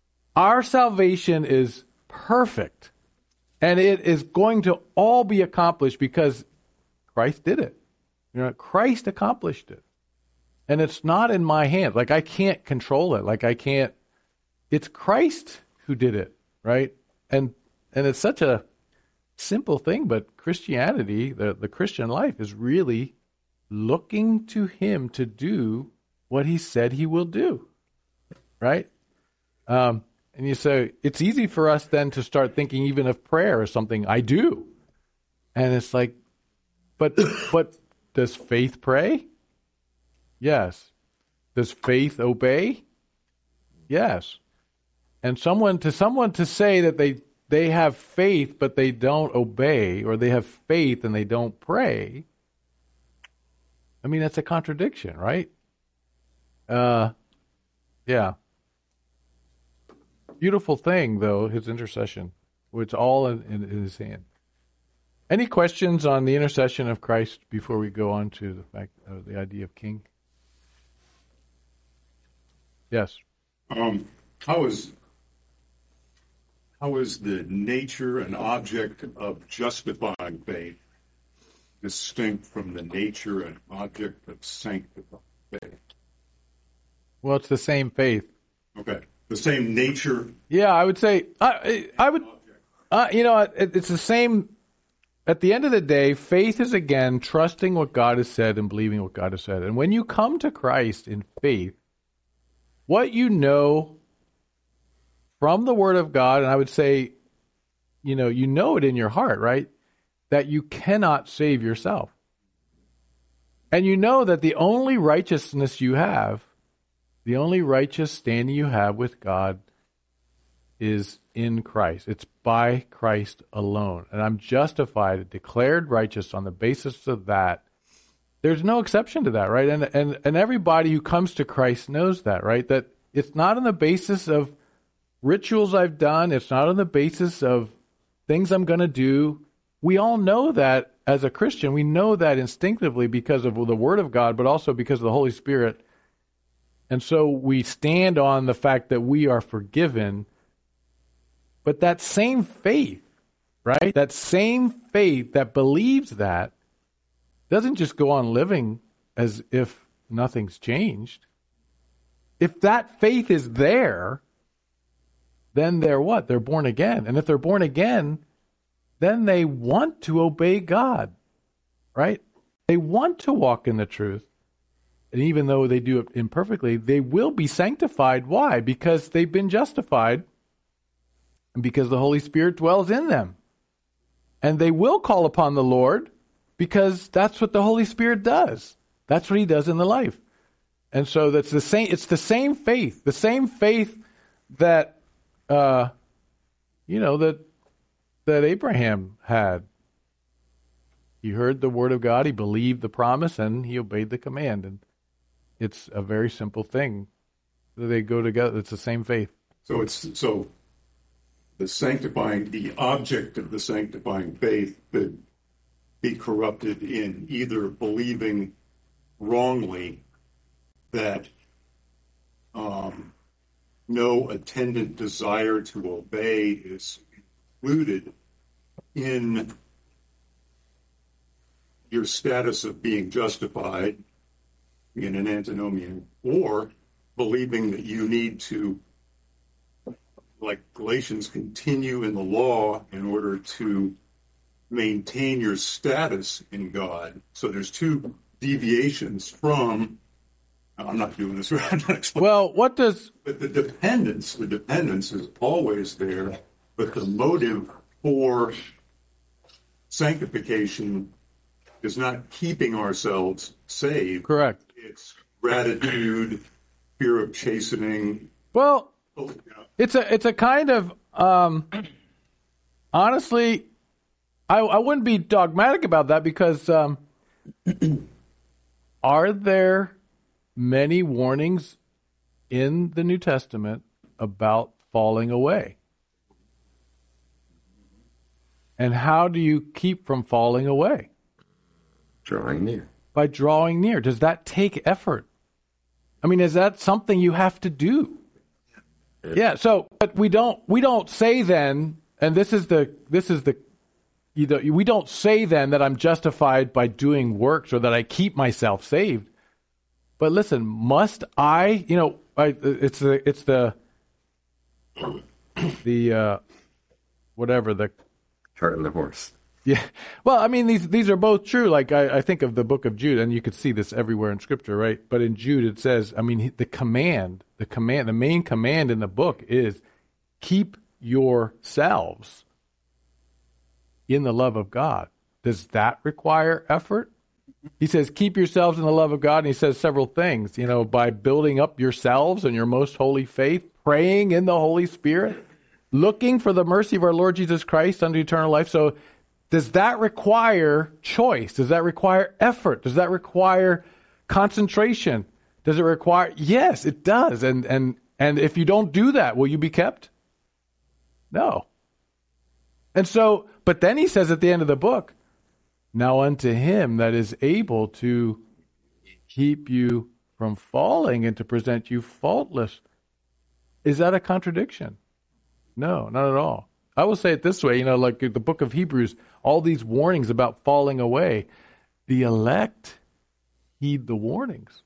our salvation is perfect. And it is going to all be accomplished because Christ did it. You know, Christ accomplished it. And it's not in my hands. Like I can't control it. Like I can't it's Christ who did it, right? And and it's such a simple thing, but Christianity, the, the Christian life, is really looking to him to do what he said he will do, right? Um, and you say, it's easy for us then to start thinking even of prayer as something I do. And it's like, but but does faith pray? Yes. Does faith obey? Yes. And someone to someone to say that they they have faith but they don't obey, or they have faith and they don't pray, I mean, that's a contradiction, right? Uh, yeah. Beautiful thing, though, his intercession. It's all in, in, in his hand. Any questions on the intercession of Christ before we go on to the fact of the idea of king? Yes. Um, how is how is the nature and object of justifying faith distinct from the nature and object of sanctifying faith? Well, it's the same faith. Okay, the same nature. Yeah, I would say I I would. Uh, you know, it, it's the same. At the end of the day, faith is again trusting what God has said and believing what God has said. And when you come to Christ in faith, what you know from the Word of God, and I would say, you know, you know it in your heart, right? That you cannot save yourself. And you know that the only righteousness you have, the only righteous standing you have with God is in Christ. It's by Christ alone. And I'm justified, declared righteous on the basis of that. There's no exception to that, right? And and and everybody who comes to Christ knows that, right? That it's not on the basis of rituals I've done. It's not on the basis of things I'm going to do. We all know that as a Christian. We know that instinctively because of the Word of God, but also because of the Holy Spirit. And so we stand on the fact that we are forgiven. But that same faith, right? That same faith that believes that doesn't just go on living as if nothing's changed. If that faith is there, then they're what? They're born again. And if they're born again, then they want to obey God, right? They want to walk in the truth. And even though they do it imperfectly, they will be sanctified. Why? Because they've been justified. And because the Holy Spirit dwells in them. And they will call upon the Lord because that's what the Holy Spirit does. That's what he does in the life. And so that's the same, it's the same faith, the same faith that, uh, you know, that, that Abraham had. He heard the word of God, he believed the promise, and he obeyed the command. And it's a very simple thing. They go together. It's the same faith. So it's so the sanctifying, the object of the sanctifying faith could be corrupted in either believing wrongly that um, no attendant desire to obey is included in your status of being justified in an antinomian, or believing that you need to, like Galatians, continue in the law in order to maintain your status in God. So there's two deviations from, I'm not doing this right, I'm not explaining. Well, what does... But the dependence, the dependence is always there, but the motive for sanctification is not keeping ourselves saved. Correct. It's gratitude, fear of chastening. Well, Oh, yeah. it's a it's a kind of um, honestly, I I wouldn't be dogmatic about that because um, are there many warnings in the New Testament about falling away? And how do you keep from falling away? Drawing near. By drawing near. Does that take effort? I mean, is that something you have to do? Yeah. So, but we don't we don't say then, and this is the this is the you know, we don't say then that I'm justified by doing works or that I keep myself saved. But listen, must I? You know, I, it's the it's the the uh, whatever the Heart and the horse. yeah. Well, I mean, these these are both true. Like I, I think of the book of Jude, and you could see this everywhere in Scripture, right? But in Jude, it says, I mean, the command, the command, the main command in the book is keep yourselves in the love of God. Does that require effort? He says, keep yourselves in the love of God. And he says several things, you know, by building up yourselves in your most holy faith, praying in the Holy Spirit, looking for the mercy of our Lord Jesus Christ unto eternal life. So does that require choice? Does that require effort? Does that require concentration? Does it require? Yes, it does. And and and if you don't do that, will you be kept? No. And so, but then he says at the end of the book, now unto him that is able to keep you from falling and to present you faultless. Is that a contradiction? No, not at all. I will say it this way, you know, like the book of Hebrews, all these warnings about falling away. The elect heed the warnings.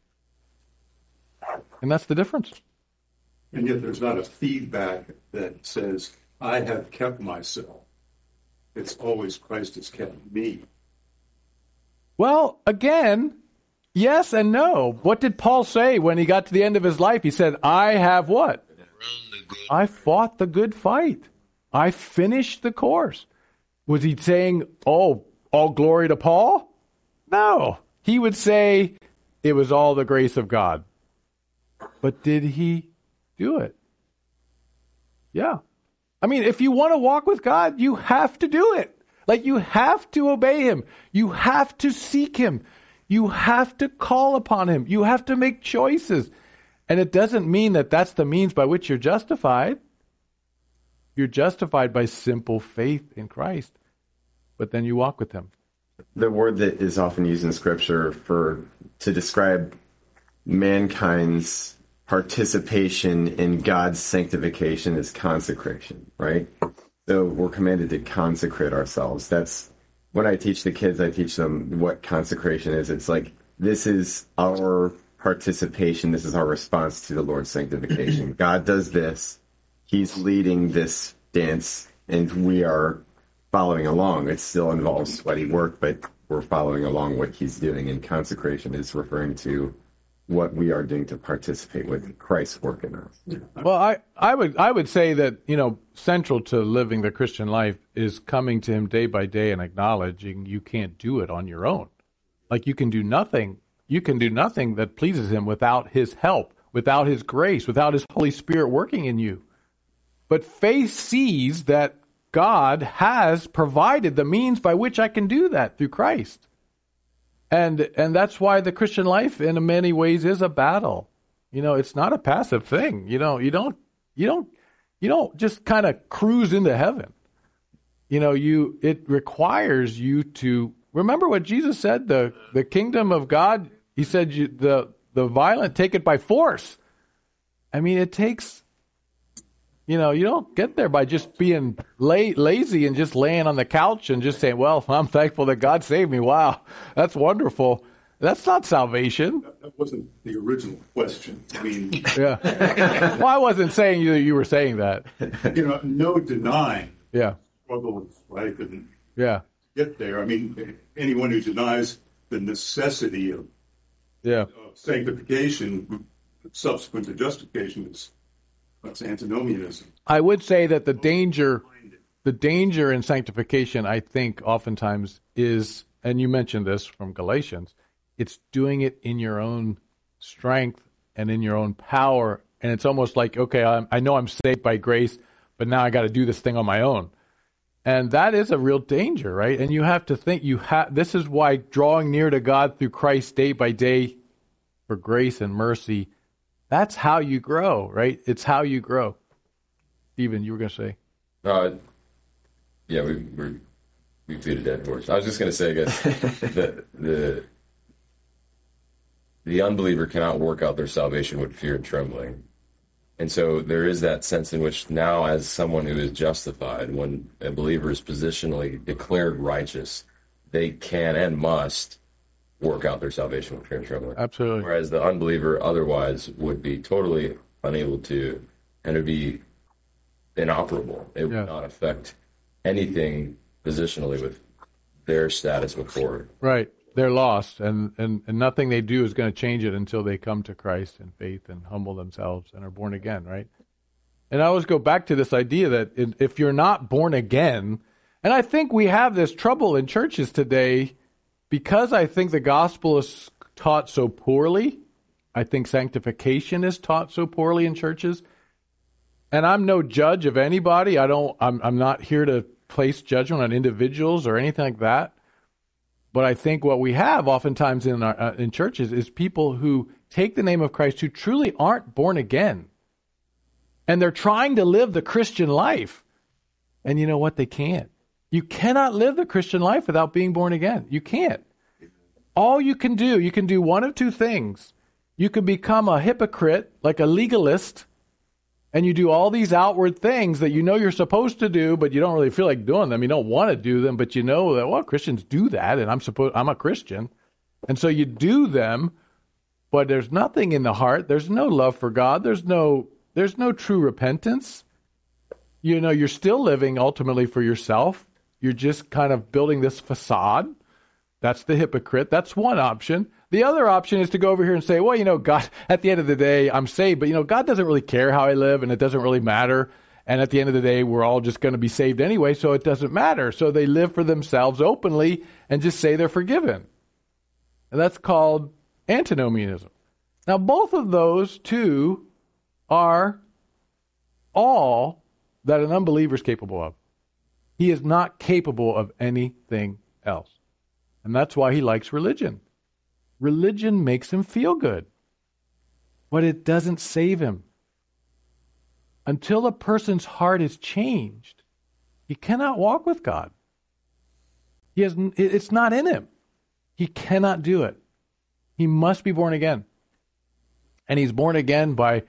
And that's the difference. And yet there's not a feedback that says, I have kept myself. It's always Christ has kept me. Well, again, yes and no. What did Paul say when he got to the end of his life? He said, I have what? I fought the good fight. I finished the course. Was he saying, oh, all glory to Paul? No. He would say it was all the grace of God. But did he do it? Yeah. I mean, if you want to walk with God, you have to do it. Like, you have to obey him. You have to seek him. You have to call upon him. You have to make choices. And it doesn't mean that that's the means by which you're justified. You're justified by simple faith in Christ. But then you walk with him. The word that is often used in Scripture for to describe mankind's participation in God's sanctification is consecration, right? So we're commanded to consecrate ourselves. That's when I teach the kids, I teach them what consecration is. It's like, this is our participation. This is our response to the Lord's sanctification. God does this. He's leading this dance, and we are following along. It still involves sweaty work, but we're following along what he's doing. And consecration is referring to what we are doing to participate with Christ's work in us. Well, I, I would I would say that, you know, central to living the Christian life is coming to him day by day and acknowledging you can't do it on your own. Like, you can do nothing. You can do nothing that pleases him without his help, without his grace, without his Holy Spirit working in you. But faith sees that God has provided the means by which I can do that through Christ. And and that's why the Christian life in many ways is a battle. You know, it's not a passive thing. You know, you don't you don't you don't just kind of cruise into heaven. You know, you it requires you to remember what Jesus said, the the kingdom of God, he said you, the the violent take it by force. I mean, it takes, you know, you don't get there by just being la- lazy and just laying on the couch and just saying, well, I'm thankful that God saved me. Wow, that's wonderful. That's not salvation. That, that wasn't the original question. I mean, Yeah. Well, I wasn't saying you you were saying that. you know, no denying Yeah. struggles, right, and Yeah. get there. I mean, anyone who denies the necessity of Yeah. uh, sanctification subsequent to justification is that's antinomianism. I would say that the danger, the danger in sanctification, I think oftentimes is, and you mentioned this from Galatians, it's doing it in your own strength and in your own power. And it's almost like, okay, I'm, I know I'm saved by grace, but now I got to do this thing on my own. And that is a real danger, right? And you have to think, you have. This is why drawing near to God through Christ day by day for grace and mercy, that's how you grow, right? It's how you grow. Stephen, you were going to say? Uh, yeah, we we we beat a dead horse. I was just going to say, I guess, that the the unbeliever cannot work out their salvation with fear and trembling. And so there is that sense in which now, as someone who is justified, when a believer is positionally declared righteous, they can and must work out their salvation with fear and trembling. Absolutely. Whereas the unbeliever otherwise would be totally unable to, and it would be inoperable. It would Yeah. not affect anything positionally with their status before. Right. They're lost, and, and, and nothing they do is going to change it until they come to Christ in faith and humble themselves and are born again, right? And I always go back to this idea that if you're not born again, and I think we have this trouble in churches today because I think the gospel is taught so poorly, I think sanctification is taught so poorly in churches. And I'm no judge of anybody. I don't. I'm. I'm not here to place judgment on individuals or anything like that. But I think what we have oftentimes in our uh, in churches is people who take the name of Christ who truly aren't born again, and they're trying to live the Christian life. And you know what? They can't. You cannot live the Christian life without being born again. You can't. All you can do, you can do one of two things. You can become a hypocrite, like a legalist. And you do all these outward things that you know you're supposed to do, but you don't really feel like doing them. You don't want to do them, but you know that, well, Christians do that, and I'm supposed I'm a Christian. And so you do them, but there's nothing in the heart. There's no love for God. There's no there's no true repentance. You know, you're still living ultimately for yourself. You're just kind of building this facade. That's the hypocrite. That's one option. The other option is to go over here and say, well, you know, God, at the end of the day, I'm saved, but, you know, God doesn't really care how I live, and it doesn't really matter. And at the end of the day, we're all just going to be saved anyway, so it doesn't matter. So they live for themselves openly and just say they're forgiven. And that's called antinomianism. Now, both of those two are all that an unbeliever is capable of. He is not capable of anything else. And that's why he likes religion. Religion makes him feel good, but it doesn't save him. Until a person's heart is changed, he cannot walk with God. He has, it's not in him. He cannot do it. He must be born again. And he's born again by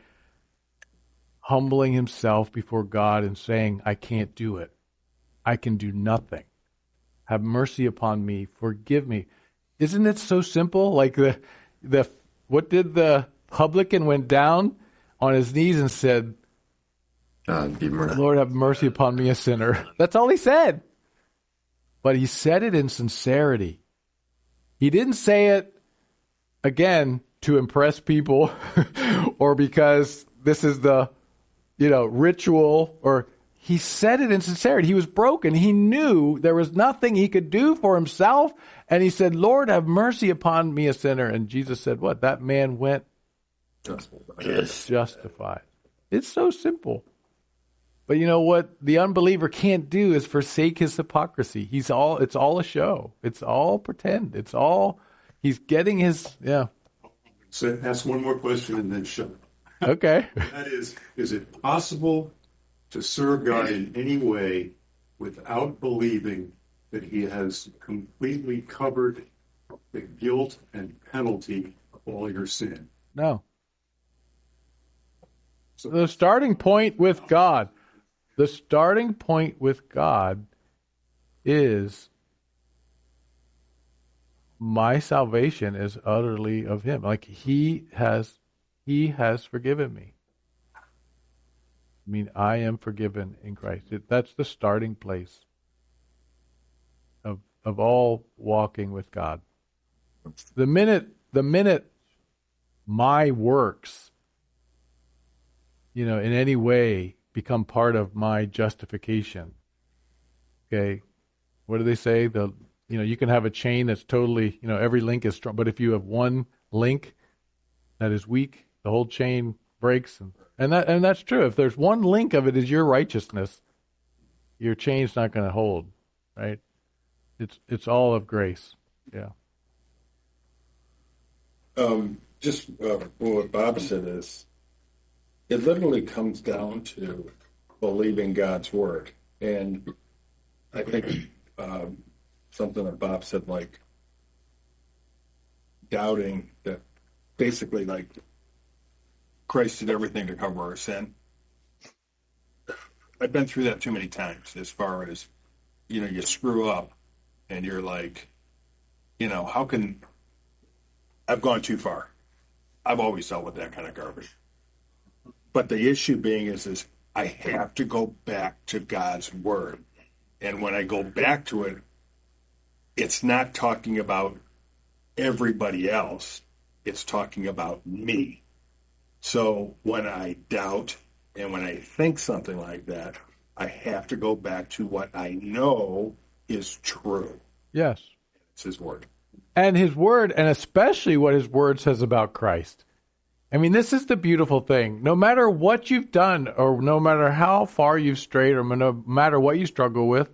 humbling himself before God and saying, I can't do it. I can do nothing. Have mercy upon me. Forgive me. Isn't it so simple? Like the, the, what did the publican went down on his knees and said, God, be merciful. Lord, have mercy upon me, a sinner. That's all he said. But he said it in sincerity. He didn't say it, again, to impress people or because this is the, you know, ritual, or he said it in sincerity. He was broken. He knew there was nothing he could do for himself. And he said, Lord, have mercy upon me, a sinner. And Jesus said, what? That man went Yes. justified. It's so simple. But you know what the unbeliever can't do is forsake his hypocrisy. He's all, it's all a show. It's all pretend. It's all, he's getting his, yeah. So ask one more question and then shut up. Okay. That is, is it possible to serve God in any way without believing that he has completely covered the guilt and penalty of all your sin? No. So the starting point with God, the starting point with God is my salvation is utterly of him. Like he has, he has forgiven me. I mean, I am forgiven in Christ. It, that's the starting place of of all walking with God. The minute the minute my works, you know, in any way become part of my justification. Okay, what do they say? The you know, you can have a chain that's totally, you know, every link is strong, but if you have one link that is weak, the whole chain breaks. And And that and that's true. If there's one link of it is your righteousness, your chain's not going to hold, right? It's it's all of grace. Yeah. Um, just uh, what Bob said is, it literally comes down to believing God's word, and I think um, something that Bob said, like doubting that, basically like Christ did everything to cover our sin. I've been through that too many times, as far as, you know, you screw up and you're like, you know, how can, I've gone too far. I've always dealt with that kind of garbage. But the issue being is, is I have to go back to God's word. And when I go back to it, it's not talking about everybody else. It's talking about me. So when I doubt and when I think something like that, I have to go back to what I know is true. Yes. It's his word. and his word, and especially what his word says about Christ. I mean, this is the beautiful thing. No matter what you've done, or no matter how far you've strayed, or no matter what you struggle with,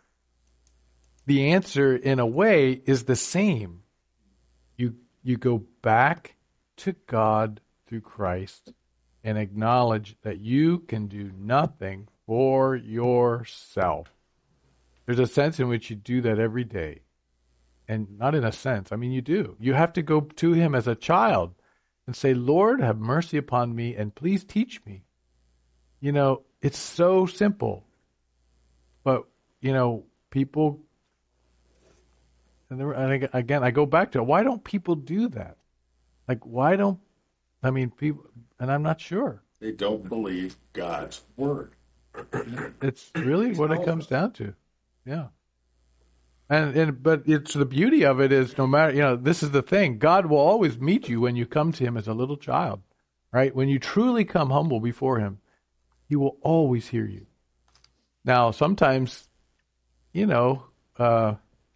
the answer, in a way, is the same. You you go back to God through Christ and acknowledge that you can do nothing for yourself. There's a sense in which you do that every day. And not in a sense. I mean, you do. You have to go to him as a child and say, Lord, have mercy upon me and please teach me. You know, it's so simple. But, you know, people, and there, and again, I go back to it. Why don't people do that? Like, why don't, I mean, people, and I'm not sure. They don't believe God's word. It's really what it comes down to. Yeah. And, and but it's the beauty of it is no matter, you know, this is the thing. God will always meet you when you come to him as a little child, right? When you truly come humble before him, he will always hear you. Now, sometimes, you know, uh,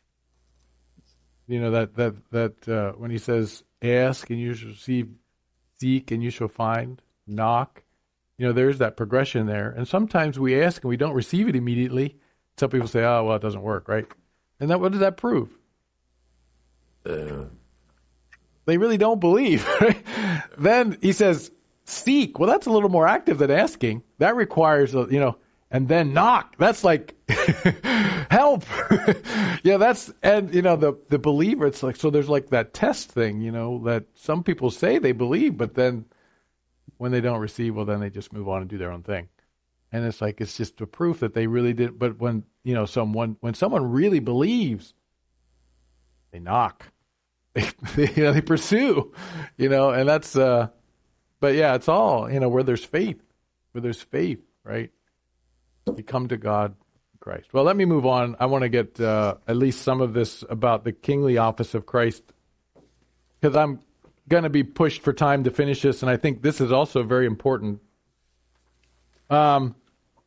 you know, that, that, that uh, when he says, ask and you shall receive, seek and you shall find, knock, you know, there's that progression there. And sometimes we ask and we don't receive it immediately. Some people say, oh, well, it doesn't work, right? And that, what does that prove? Uh, they really don't believe. Right? Then he says, seek. Well, that's a little more active than asking. That requires, you know, and then knock. That's like, help. Yeah, that's, and, you know, the, the believer, it's like, so there's like that test thing, you know, that some people say they believe, but then when they don't receive, well, then they just move on and do their own thing. And it's like, it's just a proof that they really did. But when, you know, someone, when someone really believes, they knock, they, they, you know, they pursue, you know, and that's, uh, but yeah, it's all, you know, where there's faith, where there's faith, right? You come to God, Christ. Well, let me move on. I want to get uh, at least some of this about the kingly office of Christ, because I'm going to be pushed for time to finish this, and I think this is also very important. Um,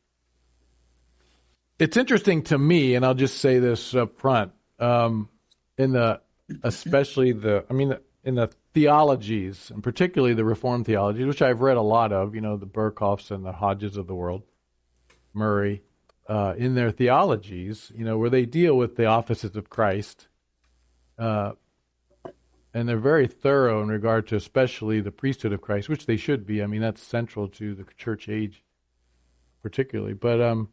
it's interesting to me, and I'll just say this up front, um, in the, especially the, I mean, in the theologies, and particularly the Reformed theologies, which I've read a lot of, you know, the Burkhoffs and the Hodges of the world, Murray, uh, in their theologies, you know, where they deal with the offices of Christ, uh, and they're very thorough in regard to especially the priesthood of Christ, which they should be. I mean, that's central to the church age, particularly. But um,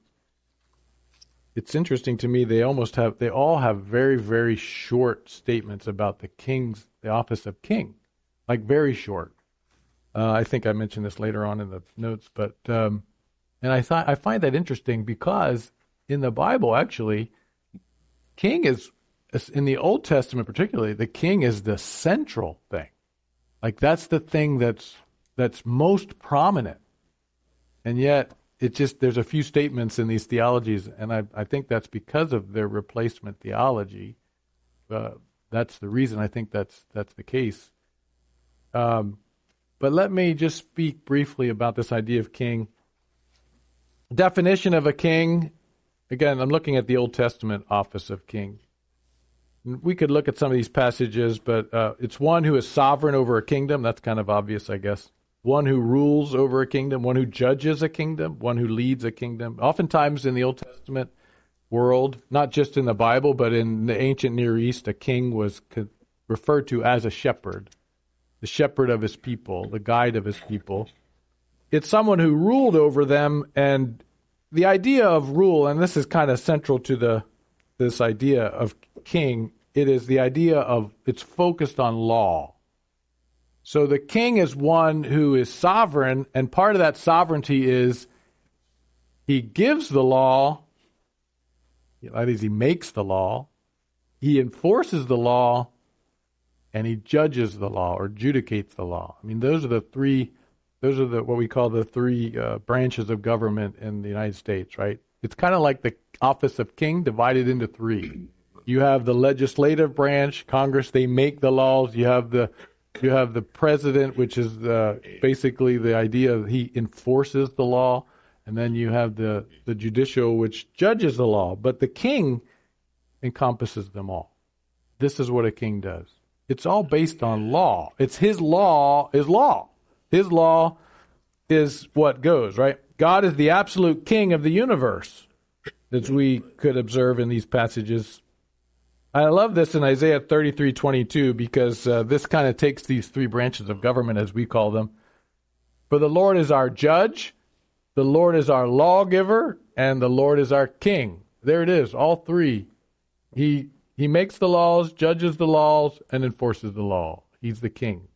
it's interesting to me. They almost have, they all have very, very short statements about the king's, the office of king, like very short. Uh, I think I mentioned this later on in the notes, but um, and I thought I find that interesting because in the Bible, actually, king is, in the Old Testament particularly, the king is the central thing. Like that's the thing that's that's most prominent. And yet it just, there's a few statements in these theologies, and I, I think that's because of their replacement theology. Uh, that's the reason I think that's that's the case. Um, but let me just speak briefly about this idea of king. Definition of a king. Again, I'm looking at the Old Testament office of king. We could look at some of these passages, but uh, it's one who is sovereign over a kingdom. That's kind of obvious, I guess. One who rules over a kingdom, one who judges a kingdom, one who leads a kingdom. Oftentimes in the Old Testament world, not just in the Bible, but in the ancient Near East, a king was referred to as a shepherd, the shepherd of his people, the guide of his people. It's someone who ruled over them, and the idea of rule, and this is kind of central to the this idea of king, it is the idea of, it's focused on law. So the king is one who is sovereign, and part of that sovereignty is he gives the law, that is, he makes the law, he enforces the law, and he judges the law or adjudicates the law. I mean, those are the three, those are the what we call the three uh, branches of government in the United States, right? It's kind of like the office of king divided into three. You have the legislative branch, Congress, they make the laws. You have the you have the president, which is the, basically the idea of he enforces the law. And then you have the, the judicial, which judges the law. But the king encompasses them all. this is what a king does. It's all based on law. It's his law is law. His law is what goes, right? God is the absolute king of the universe, as we could observe in these passages. I love this in Isaiah thirty-three twenty-two because uh, this kind of takes these three branches of government, as we call them. For the Lord is our judge, the Lord is our lawgiver, and the Lord is our king. There it is, all three. He he makes the laws, judges the laws, and enforces the law. He's the king.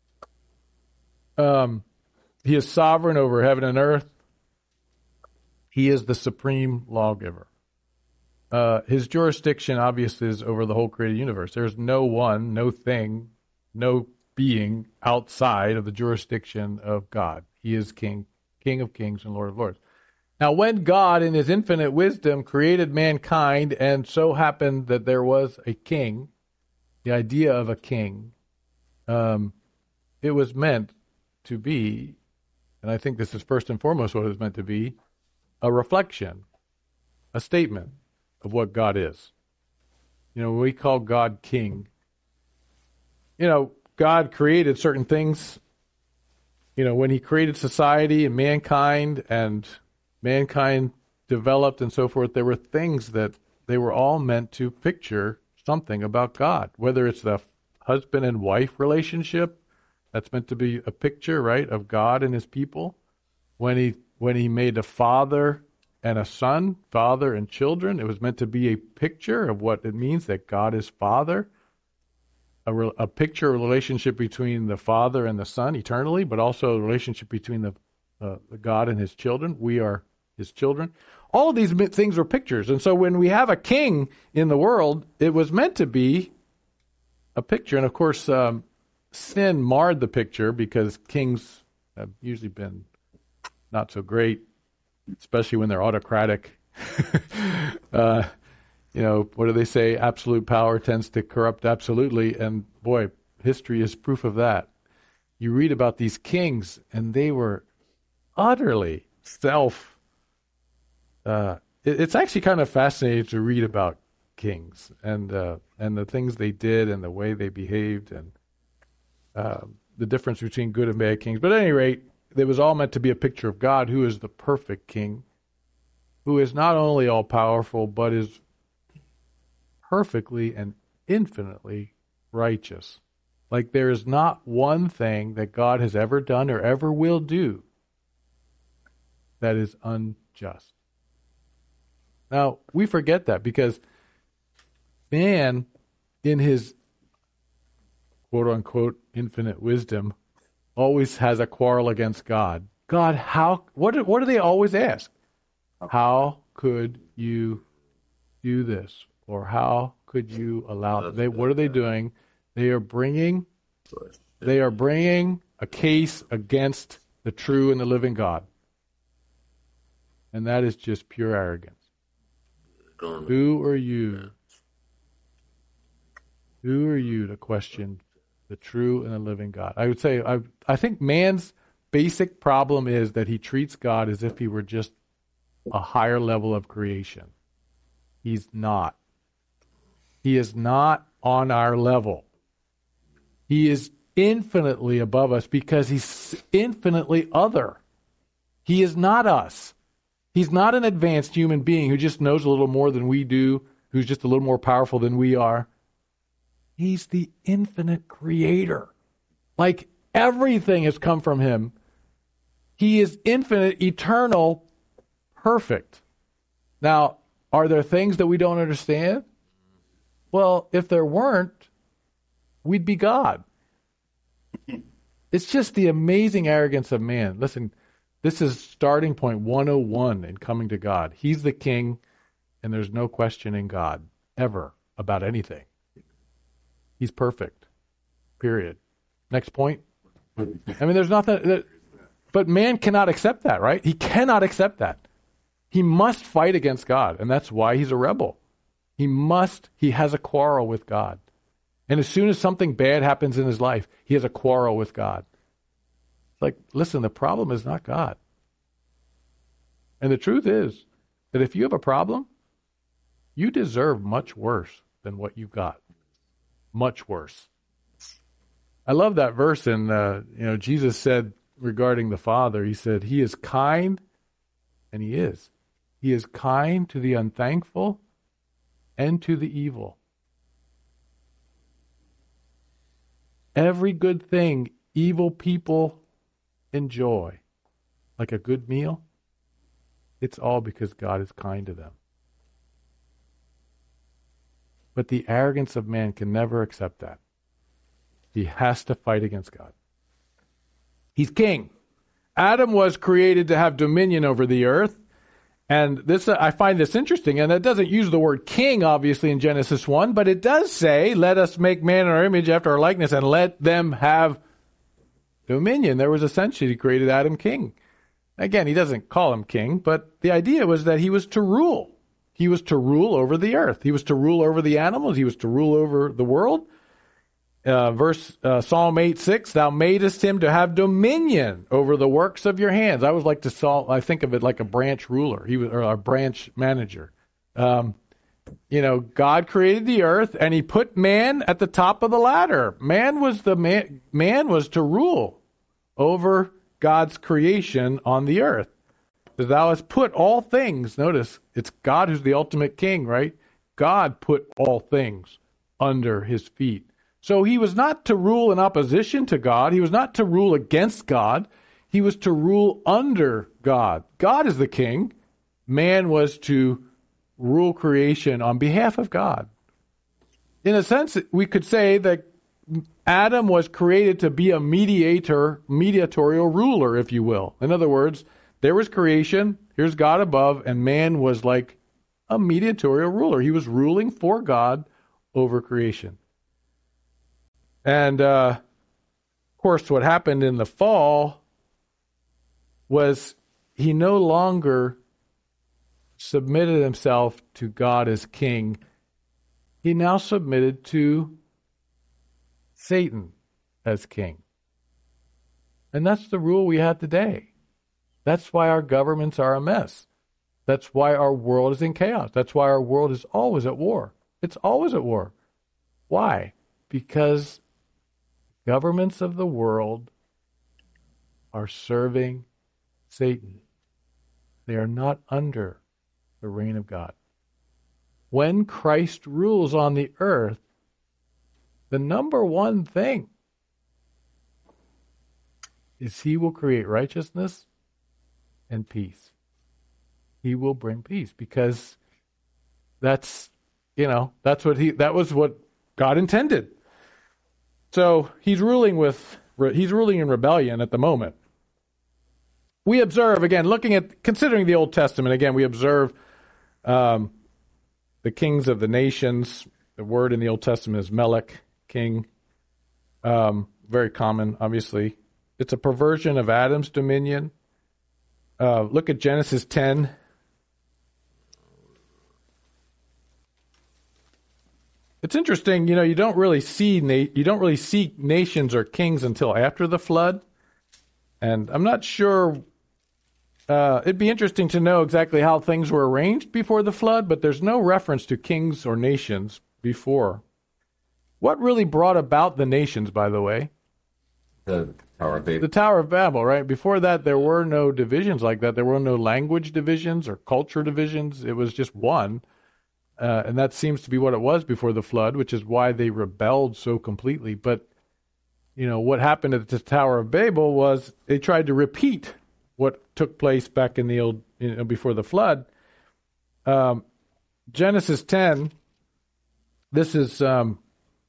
Um, he is sovereign over heaven and earth. He is the supreme lawgiver. Uh, his jurisdiction, obviously, is over the whole created universe. There's no one, no thing, no being outside of the jurisdiction of God. He is king, king of kings and lord of lords. Now, when God, in his infinite wisdom, created mankind, and so happened that there was a king, the idea of a king, um, it was meant to be, and I think this is first and foremost what it was meant to be, a reflection, a statement of what God is. You know, when we call God king, you know, God created certain things. You know, when he created society and mankind and mankind developed and so forth, there were things that they were all meant to picture something about God, whether it's the husband and wife relationship, that's meant to be a picture, right, of God and his people. When he when he made a father and a son, father and children, it was meant to be a picture of what it means that God is Father, a, re, a picture of a relationship between the Father and the Son eternally, but also a relationship between the, uh, the God and his children. We are his children. All of these things are pictures. And so when we have a king in the world, it was meant to be a picture. And of course, um, sin marred the picture because kings have usually been not so great, especially when they're autocratic. uh, you know, what do they say? Absolute power tends to corrupt absolutely. And boy, history is proof of that. You read about these kings, and they were utterly self. Uh, it, it's actually kind of fascinating to read about kings and uh, and the things they did and the way they behaved and uh, the difference between good and bad kings. But at any rate, it was all meant to be a picture of God, who is the perfect king, who is not only all-powerful, but is perfectly and infinitely righteous. Like there is not one thing that God has ever done or ever will do that is unjust. Now, we forget that because man, in his quote-unquote infinite wisdom, always has a quarrel against God. God, how? What do, what do they always ask? How could you do this? Or how could you allow? They what are they doing? They are bringing. They are bringing a case against the true and the living God, and that is just pure arrogance. Who are you? Who are you to question the true and the living God? I would say, I, I think man's basic problem is that he treats God as if he were just a higher level of creation. He's not. He is not on our level. He is infinitely above us because he's infinitely other. He is not us. He's not an advanced human being who just knows a little more than we do, who's just a little more powerful than we are. He's the infinite creator. Like everything has come from him. He is infinite, eternal, perfect. Now, are there things that we don't understand? Well, if there weren't, we'd be God. It's just the amazing arrogance of man. Listen, this is starting point one oh one in coming to God. He's the king, and there's no questioning God ever about anything. He's perfect. Period. Next point. I mean, there's nothing. That, but man cannot accept that, right? He cannot accept that. He must fight against God, and that's why he's a rebel. He must. He has a quarrel with God. And as soon as something bad happens in his life, he has a quarrel with God. Like, listen, the problem is not God. And the truth is that if you have a problem, you deserve much worse than what you've got. much worse. I love that verse. And, uh, you know, Jesus said regarding the Father, he said, he is kind, and he is. He is kind to the unthankful and to the evil. Every good thing evil people enjoy, like a good meal, it's all because God is kind to them. But the arrogance of man can never accept that. He has to fight against God. He's king. Adam was created to have dominion over the earth. And this, uh, I find this interesting, and it doesn't use the word king, obviously, in Genesis one, but it does say, let us make man in our image after our likeness, and let them have dominion. There was essentially, he created Adam king. Again, he doesn't call him king, but the idea was that he was to rule. He was to rule over the earth. He was to rule over the animals. He was to rule over the world. Uh, verse uh, Psalm eight six, thou madest him to have dominion over the works of your hands. I always like to solve, I think of it like a branch ruler. He was or a branch manager. Um, you know, God created the earth and he put man at the top of the ladder. Man was the man, man was to rule over God's creation on the earth. Thou hast put all things, notice, it's God who's the ultimate king, right? God put all things under his feet. So he was not to rule in opposition to God. He was not to rule against God. He was to rule under God. God is the king. Man was to rule creation on behalf of God. In a sense, we could say that Adam was created to be a mediator, mediatorial ruler, if you will. In other words, there was creation, here's God above, and man was like a mediatorial ruler. He was ruling for God over creation. And, uh, of course, what happened in the fall was he no longer submitted himself to God as king. He now submitted to Satan as king. And that's the rule we have today. That's why our governments are a mess. That's why our world is in chaos. That's why our world is always at war. It's always at war. Why? Because governments of the world are serving Satan. They are not under the reign of God. When Christ rules on the earth, the number one thing is he will create righteousness and peace. He will bring peace because that's, you know, that's what he, that was what God intended. So he's ruling with, he's ruling in rebellion at the moment. We observe, again, looking at, considering the Old Testament, again, we observe um, the kings of the nations. The word in the Old Testament is Melech, king. Um, very common, obviously. It's a perversion of Adam's dominion. Uh, look at Genesis ten. It's interesting, you know, you don't really see na- you don't really see nations or kings until after the flood, and I'm not sure. Uh, it'd be interesting to know exactly how things were arranged before the flood, but there's no reference to kings or nations before. What really brought about the nations, by the way? The Tower of Babel. The Tower of Babel, right? Before that, there were no divisions like that. There were no language divisions or culture divisions. It was just one. Uh, and that seems to be what it was before the flood, which is why they rebelled so completely. But, you know, what happened at the Tower of Babel was they tried to repeat what took place back in the old, you know, before the flood. Um, Genesis ten, this is, um,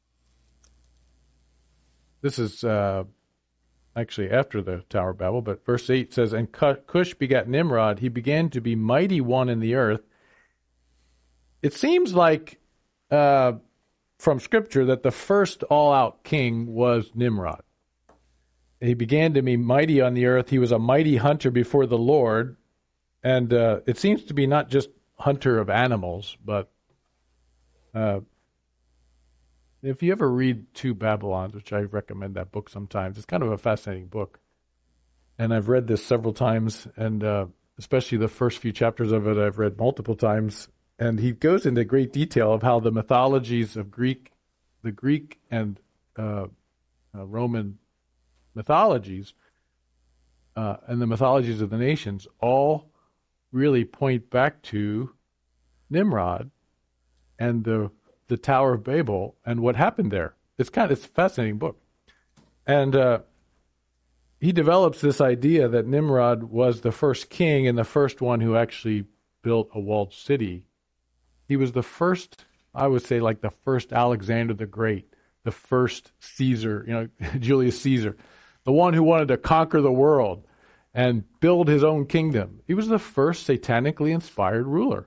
this is uh, actually after the Tower of Babel, but verse eight says, and Cush begat Nimrod. He began to be mighty one in the earth. It seems like uh, from Scripture that the first all-out king was Nimrod. He began to be mighty on the earth. He was a mighty hunter before the Lord. And uh, it seems to be not just hunter of animals, but uh, if you ever read Two Babylons, which I recommend that book sometimes, it's kind of a fascinating book. And I've read this several times, and uh, especially the first few chapters of it I've read multiple times. And he goes into great detail of how the mythologies of Greek the Greek and uh, uh, Roman mythologies uh, and the mythologies of the nations all really point back to Nimrod and the the Tower of Babel and what happened there. It's kind of it's a fascinating book, and uh, he develops this idea that Nimrod was the first king and the first one who actually built a walled city. He was the first, I would say, like the first Alexander the Great, the first Caesar, you know, Julius Caesar, the one who wanted to conquer the world and build his own kingdom. He was the first satanically inspired ruler.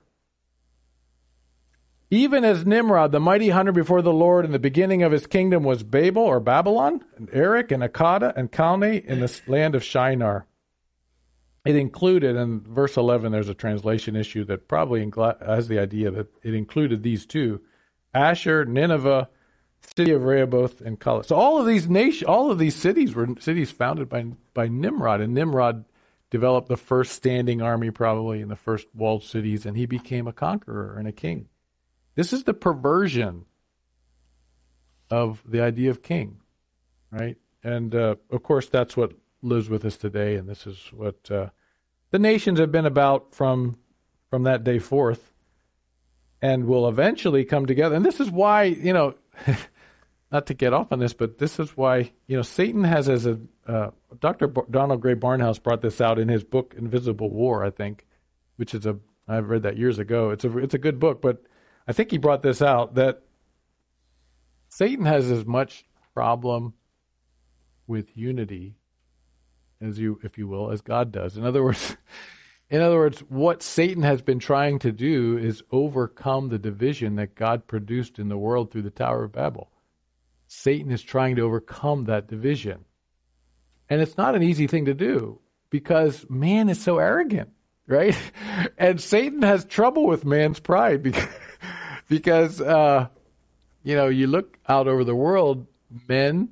Even as Nimrod, the mighty hunter before the Lord, in the beginning of his kingdom was Babel or Babylon, and Erech and Akkad and Calneh in the land of Shinar. It included, in verse eleven, there's a translation issue that probably has the idea that it included these two, Asher, Nineveh, city of Rehoboth, and Calah. So all of these nation, all of these cities were cities founded by by Nimrod, and Nimrod developed the first standing army probably in the first walled cities, and he became a conqueror and a king. This is the perversion of the idea of king, right? And, uh, of course, that's what lives with us today, and this is what uh, the nations have been about from from that day forth and will eventually come together. And this is why, you know, not to get off on this, but this is why, you know, Satan has as a, uh, Doctor B- Donald Gray Barnhouse brought this out in his book, Invisible War, I think, which is a, I've read that years ago. It's a, it's a good book, but I think he brought this out, that Satan has as much problem with unity, as you, if you will, as God does. In other words, in other words, what Satan has been trying to do is overcome the division that God produced in the world through the Tower of Babel. Satan is trying to overcome that division. And it's not an easy thing to do because man is so arrogant, right? And Satan has trouble with man's pride because, because uh, you know, you look out over the world, men,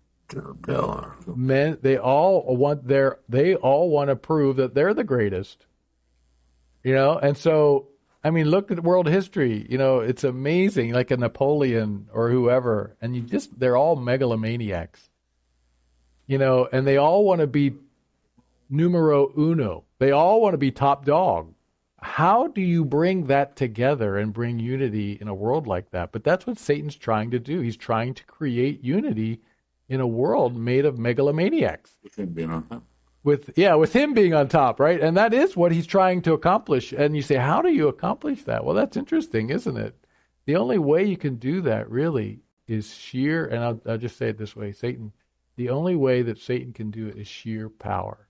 men, they all want their, they all want to prove that they're the greatest, you know? And so, I mean, look at world history, you know, it's amazing, like a Napoleon or whoever, and you just, they're all megalomaniacs, you know, and they all want to be numero uno. They all want to be top dog. How do you bring that together and bring unity in a world like that? But that's what Satan's trying to do. He's trying to create unity in a world made of megalomaniacs. With him being on top. With, yeah, with him being on top, right? And that is what he's trying to accomplish. And you say, how do you accomplish that? Well, that's interesting, isn't it? The only way you can do that really is sheer, and I'll, I'll just say it this way, Satan, the only way that Satan can do it is sheer power.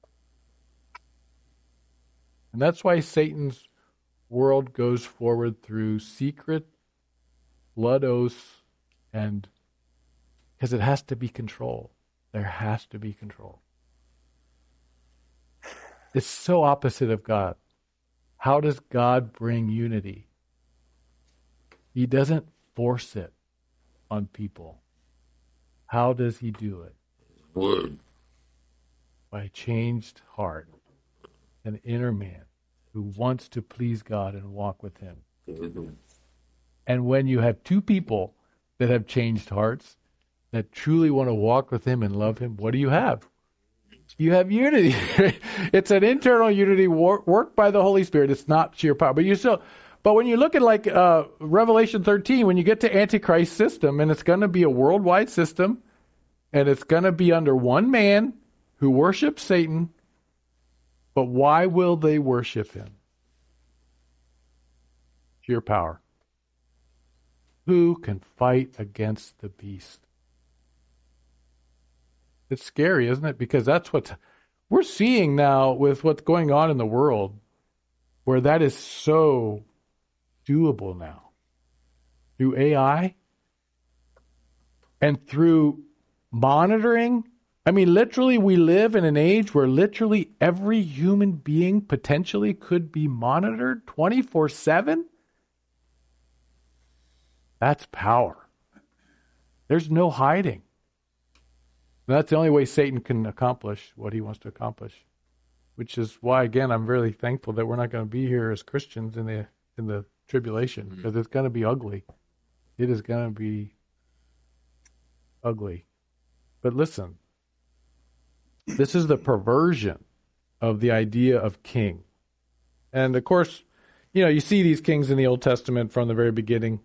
And that's why Satan's world goes forward through secret blood oaths, and because it has to be control. There has to be control. It's so opposite of God. How does God bring unity? He doesn't force it on people. How does he do it? Word. By a changed heart, an inner man who wants to please God and walk with him. Mm-hmm. And when you have two people that have changed hearts, that truly want to walk with him and love him, what do you have? You have unity. It's an internal unity work, worked by the Holy Spirit. It's not sheer power. But you still, but when you look at like uh, Revelation thirteen, when you get to Antichrist's system, and it's going to be a worldwide system, and it's going to be under one man who worships Satan. But why will they worship him? Sheer power. Who can fight against the beast? It's scary, isn't it? Because that's what we're seeing now with what's going on in the world, where that is so doable now. Through A I and through monitoring. I mean, literally, we live in an age where literally every human being potentially could be monitored twenty-four seven. That's power. There's no hiding. That's the only way Satan can accomplish what he wants to accomplish, which is why, again, I'm really thankful that we're not going to be here as Christians in the in the tribulation, because it's going to be ugly. It is going to be ugly. But listen, this is the perversion of the idea of king. And of course, you know, you see these kings in the Old Testament from the very beginning.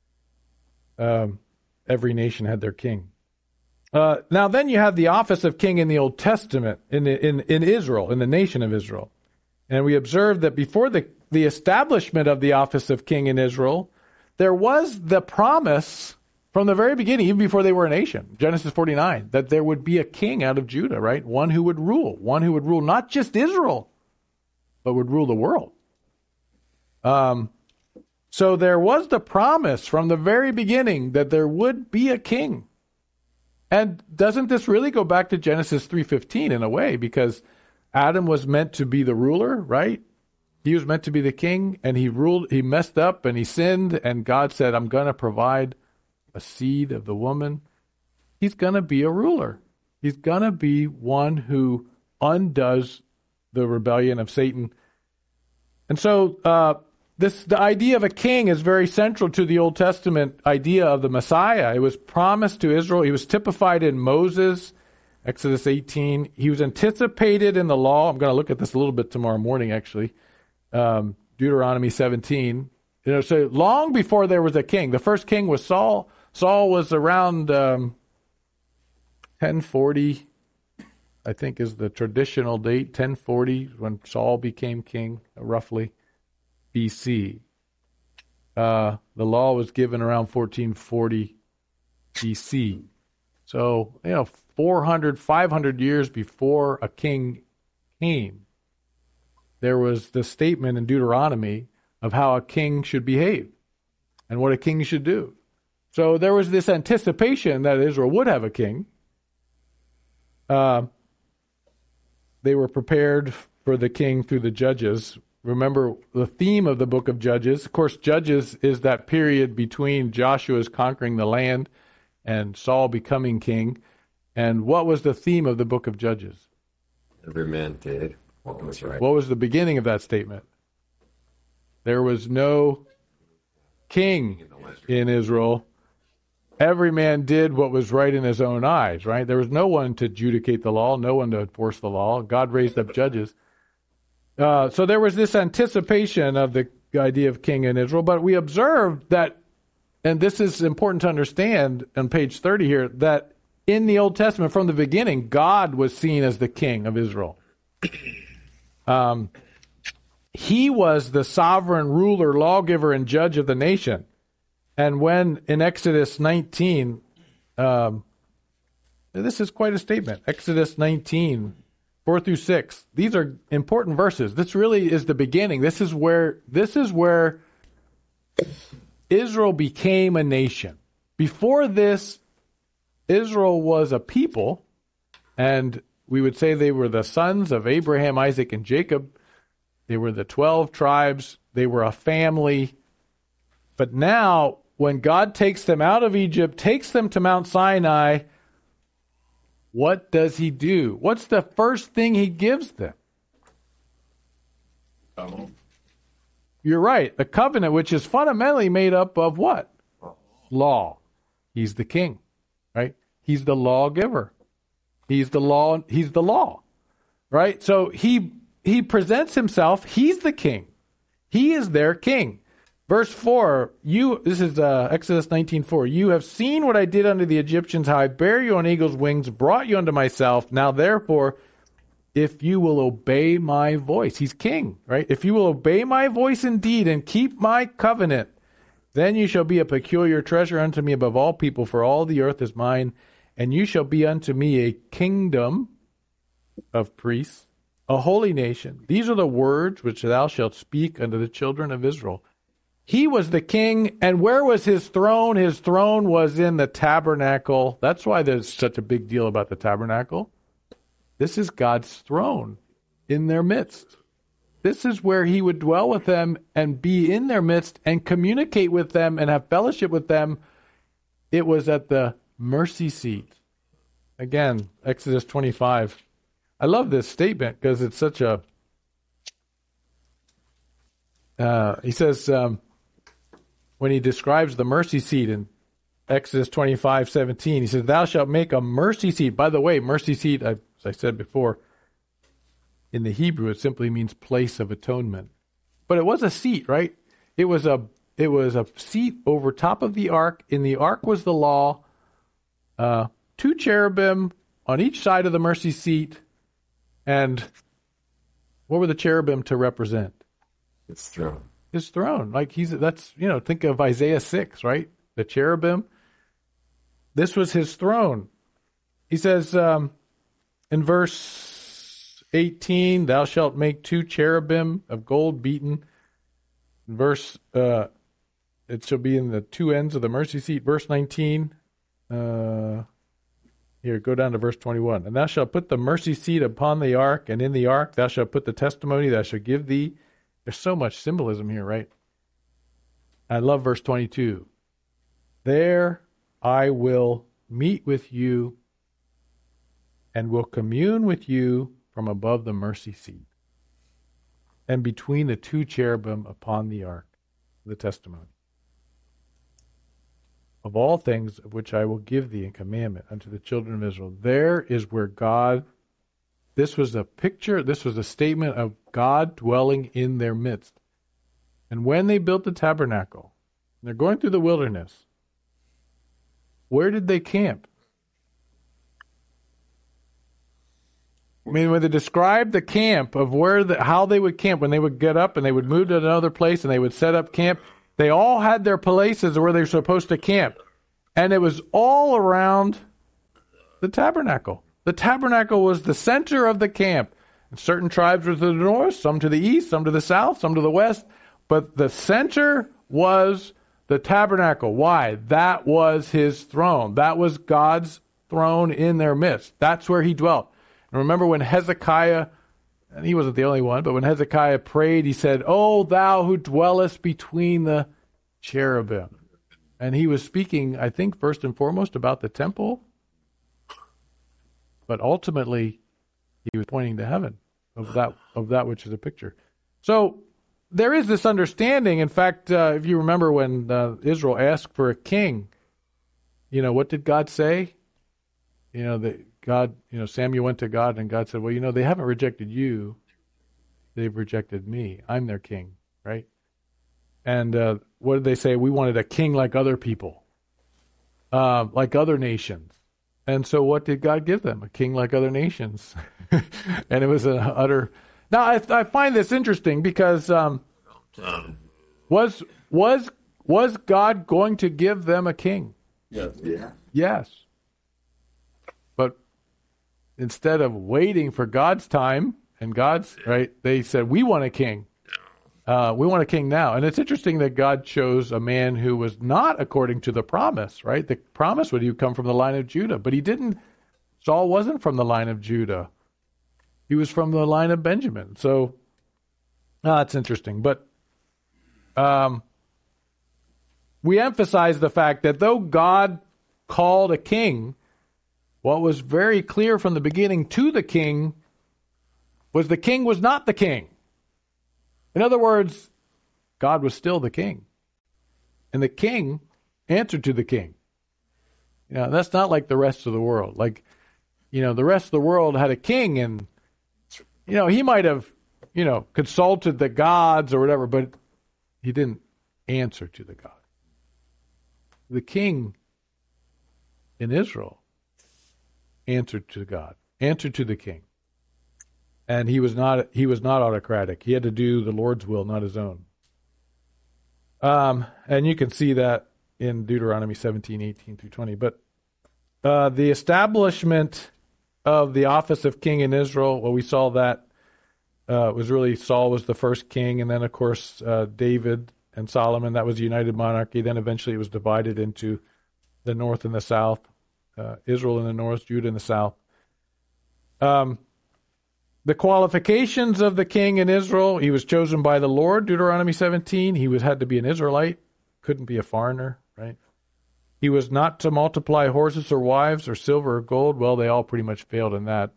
Um, every nation had their king. Uh, now then you have the office of king in the Old Testament, in, in, in Israel, in the nation of Israel. And we observe that before the, the establishment of the office of king in Israel, there was the promise from the very beginning, even before they were a nation, Genesis forty-nine, that there would be a king out of Judah, right? One who would rule, one who would rule not just Israel, but would rule the world. Um, so there was the promise from the very beginning that there would be a king. And doesn't this really go back to Genesis three fifteen in a way? Because Adam was meant to be the ruler, right? He was meant to be the king, and he ruled, he messed up and he sinned, and God said, I'm going to provide a seed of the woman. He's going to be a ruler. He's going to be one who undoes the rebellion of Satan. And so uh, this the idea of a king is very central to the Old Testament idea of the Messiah. It was promised to Israel. He was typified in Moses, Exodus eighteen. He was anticipated in the law. I'm going to look at this a little bit tomorrow morning, actually. Um, Deuteronomy seventeen. You know, so long before there was a king, the first king was Saul. Saul was around um, ten forty, I think is the traditional date, ten forty, when Saul became king, roughly, B C. Uh, the law was given around fourteen forty B C. So, you know, four hundred, five hundred years before a king came, there was the statement in Deuteronomy of how a king should behave and what a king should do. So there was this anticipation that Israel would have a king. Uh, they were prepared for the king through the judges. Remember the theme of the book of Judges. Of course, Judges is that period between Joshua's conquering the land and Saul becoming king. And what was the theme of the book of Judges? Every man did what was right. What was the beginning of that statement? There was no king in Israel. Every man did what was right in his own eyes, right? There was no one to adjudicate the law, no one to enforce the law. God raised up judges. Uh, so there was this anticipation of the idea of king in Israel, but we observed that, and this is important to understand on page thirty here, that in the Old Testament, from the beginning, God was seen as the king of Israel. Um, he was the sovereign ruler, lawgiver, and judge of the nation. And when in Exodus nineteen, um, this is quite a statement, Exodus nineteen, four through six. These are important verses. This really is the beginning. This is where this is where Israel became a nation. Before this, Israel was a people, and we would say they were the sons of Abraham, Isaac, and Jacob. They were the twelve tribes. They were a family. But now, when God takes them out of Egypt, takes them to Mount Sinai, what does he do? What's the first thing he gives them? Oh. You're right. A covenant, which is fundamentally made up of what? Law. He's the king, right? He's the lawgiver. He's the law. He's the law, right? So he he presents himself. He's the king. He is their king. Verse four, you, this is uh, Exodus nineteen four. You have seen what I did unto the Egyptians, how I bare you on eagle's wings, brought you unto myself. Now therefore, if you will obey my voice, he's king, right? If you will obey my voice indeed and keep my covenant, then you shall be a peculiar treasure unto me above all people, for all the earth is mine, and you shall be unto me a kingdom of priests, a holy nation. These are the words which thou shalt speak unto the children of Israel. He was the king, and where was his throne? His throne was in the tabernacle. That's why there's such a big deal about the tabernacle. This is God's throne in their midst. This is where he would dwell with them and be in their midst and communicate with them and have fellowship with them. It was at the mercy seat. Again, Exodus twenty-five. I love this statement because it's such a... Uh, he says... Um, when he describes the mercy seat in Exodus twenty-five seventeen. He says, "Thou shalt make a mercy seat." By the way, mercy seat, as I said before, in the Hebrew, it simply means place of atonement. But it was a seat, right? It was a it was a seat over top of the ark. In the ark was the law. Uh, two cherubim on each side of the mercy seat. And what were the cherubim to represent? His throne. His throne. Like he's that's you know, think of Isaiah six, right? The cherubim. This was his throne. He says um, in verse eighteen, "Thou shalt make two cherubim of gold beaten." In verse, uh, it shall be in the two ends of the mercy seat. Verse nineteen. Uh, here, go down to verse twenty-one. "And thou shalt put the mercy seat upon the ark, and in the ark thou shalt put the testimony that I shall give thee." There's so much symbolism here, right? I love verse twenty-two. "There I will meet with you and will commune with you from above the mercy seat and between the two cherubim upon the ark, the testimony. Of all things of which I will give thee a commandment unto the children of Israel." There is where God, this was a picture, this was a statement of God dwelling in their midst. And when they built the tabernacle, and they're going through the wilderness, where did they camp? I mean, when they described the camp of where the, how they would camp, when they would get up and they would move to another place and they would set up camp, they all had their places where they were supposed to camp. And it was all around the tabernacle. The tabernacle was the center of the camp. And certain tribes were to the north, some to the east, some to the south, some to the west. But the center was the tabernacle. Why? That was his throne. That was God's throne in their midst. That's where he dwelt. And remember when Hezekiah, and he wasn't the only one, but when Hezekiah prayed, he said, "O thou who dwellest between the cherubim." And he was speaking, I think, first and foremost about the temple. But ultimately, he was pointing to heaven of that of that which is a picture. So there is this understanding. In fact, uh, if you remember when uh, Israel asked for a king, you know, what did God say? You know, that God, you know, Samuel went to God and God said, "Well, you know, they haven't rejected you. They've rejected me. I'm their king," right? And uh, what did they say? We wanted a king like other people, uh, like other nations. And so what did God give them? A king like other nations. And it was an utter... Now, I, I find this interesting because um, was was was God going to give them a king? Yes. Yeah. Yes. But instead of waiting for God's time and God's, right, they said, we want a king. Uh, we want a king now. And it's interesting that God chose a man who was not according to the promise, right? The promise would he come from the line of Judah, but he didn't. Saul wasn't from the line of Judah. He was from the line of Benjamin. So uh, it's interesting. But um, we emphasize the fact that though God called a king, what was very clear from the beginning to the king was the king was not the king. In other words, God was still the king. And the king answered to the king. You know, that's not like the rest of the world. Like, you know, the rest of the world had a king and, you know, he might have, you know, consulted the gods or whatever, but he didn't answer to the God. The king in Israel answered to God, answered to the king. And he was not he was not autocratic. He had to do the Lord's will, not his own. Um, and you can see that in Deuteronomy seventeen, eighteen through twenty. But uh, the establishment of the office of king in Israel, well, we saw that uh, was really Saul was the first king, and then, of course, uh, David and Solomon, that was a united monarchy. Then eventually it was divided into the north and the south, uh, Israel in the north, Judah in the south. Um. The qualifications of the king in Israel, he was chosen by the Lord, Deuteronomy seventeen. He was had to be an Israelite, couldn't be a foreigner, right? He was not to multiply horses or wives or silver or gold. Well, they all pretty much failed in that.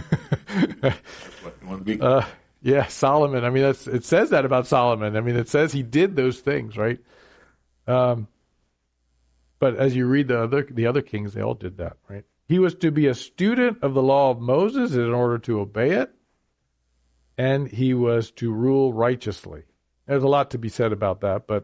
uh, yeah, Solomon. I mean, that's, it says that about Solomon. I mean, it says he did those things, right? Um, But as you read the other the other kings, they all did that, right? He was to be a student of the law of Moses in order to obey it, and he was to rule righteously. There's a lot to be said about that, but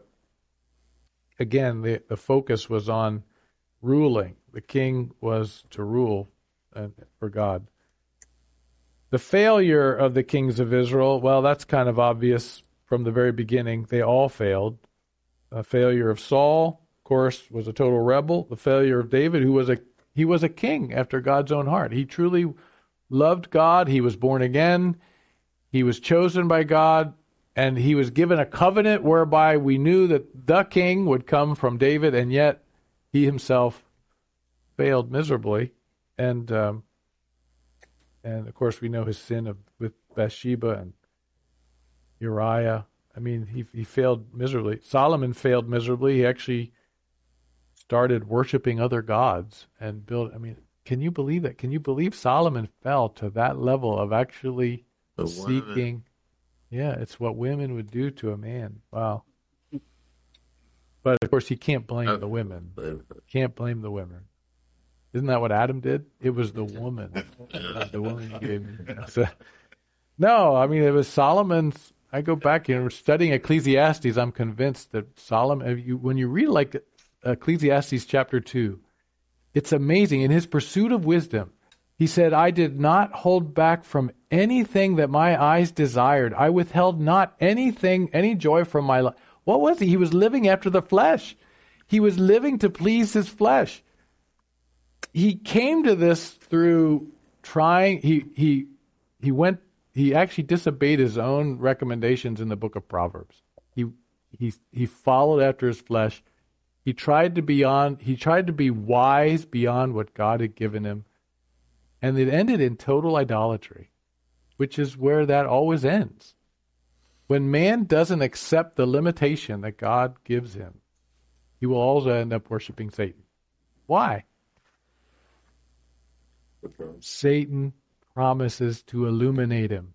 again, the, the focus was on ruling. The king was to rule uh, for God. The failure of the kings of Israel, well, that's kind of obvious from the very beginning. They all failed. The failure of Saul, of course, was a total rebel. The failure of David, who was a he was a king after God's own heart. He truly loved God. He was born again. He was chosen by God, and he was given a covenant whereby we knew that the king would come from David, and yet he himself failed miserably. And um, and of course, we know his sin of with Bathsheba and Uriah. I mean, he he failed miserably. Solomon failed miserably. He actually started worshiping other gods and built. I mean, can you believe that? Can you believe Solomon fell to that level of actually The seeking? women. Yeah, it's what women would do to a man. Wow. But of course, he can't blame the women. Can't blame the women. Isn't that what Adam did? It was the woman. The woman you gave me. So, no, I mean, it was Solomon's. I go back and we're studying Ecclesiastes. I'm convinced that Solomon, you, when you read like Ecclesiastes chapter two, it's amazing. In his pursuit of wisdom, he said, I did not hold back from anything that my eyes desired. I withheld not anything, any joy from my life. What was he? He was living after the flesh. He was living to please his flesh. He came to this through trying, he he he went, he actually disobeyed his own recommendations in the book of Proverbs. He he he followed after his flesh. He tried to be on, he tried to be wise beyond what God had given him. And it ended in total idolatry, which is where that always ends. When man doesn't accept the limitation that God gives him, he will also end up worshiping Satan. Why? Satan promises to illuminate him.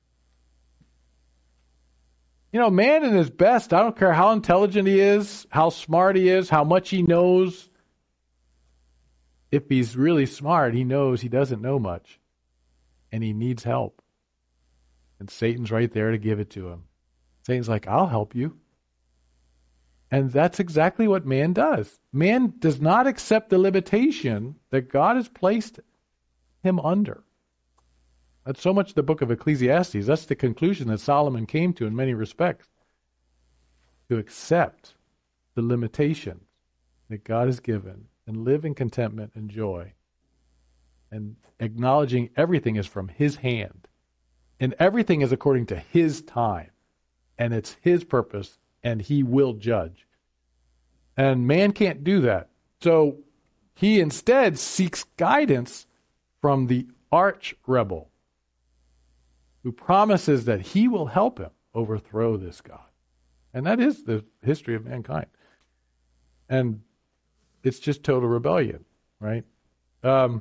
You know, man in his best, I don't care how intelligent he is, how smart he is, how much he knows. If he's really smart, he knows he doesn't know much. And he needs help. And Satan's right there to give it to him. Satan's like, I'll help you. And that's exactly what man does. Man does not accept the limitation that God has placed him under. That's so much the book of Ecclesiastes. That's the conclusion that Solomon came to in many respects. To accept the limitations that God has given and live in contentment and joy. And acknowledging everything is from his hand. And everything is according to his time. And it's his purpose. And he will judge. And man can't do that. So he instead seeks guidance from the arch rebel, who promises that he will help him overthrow this God. And that is the history of mankind. And it's just total rebellion, right? Um,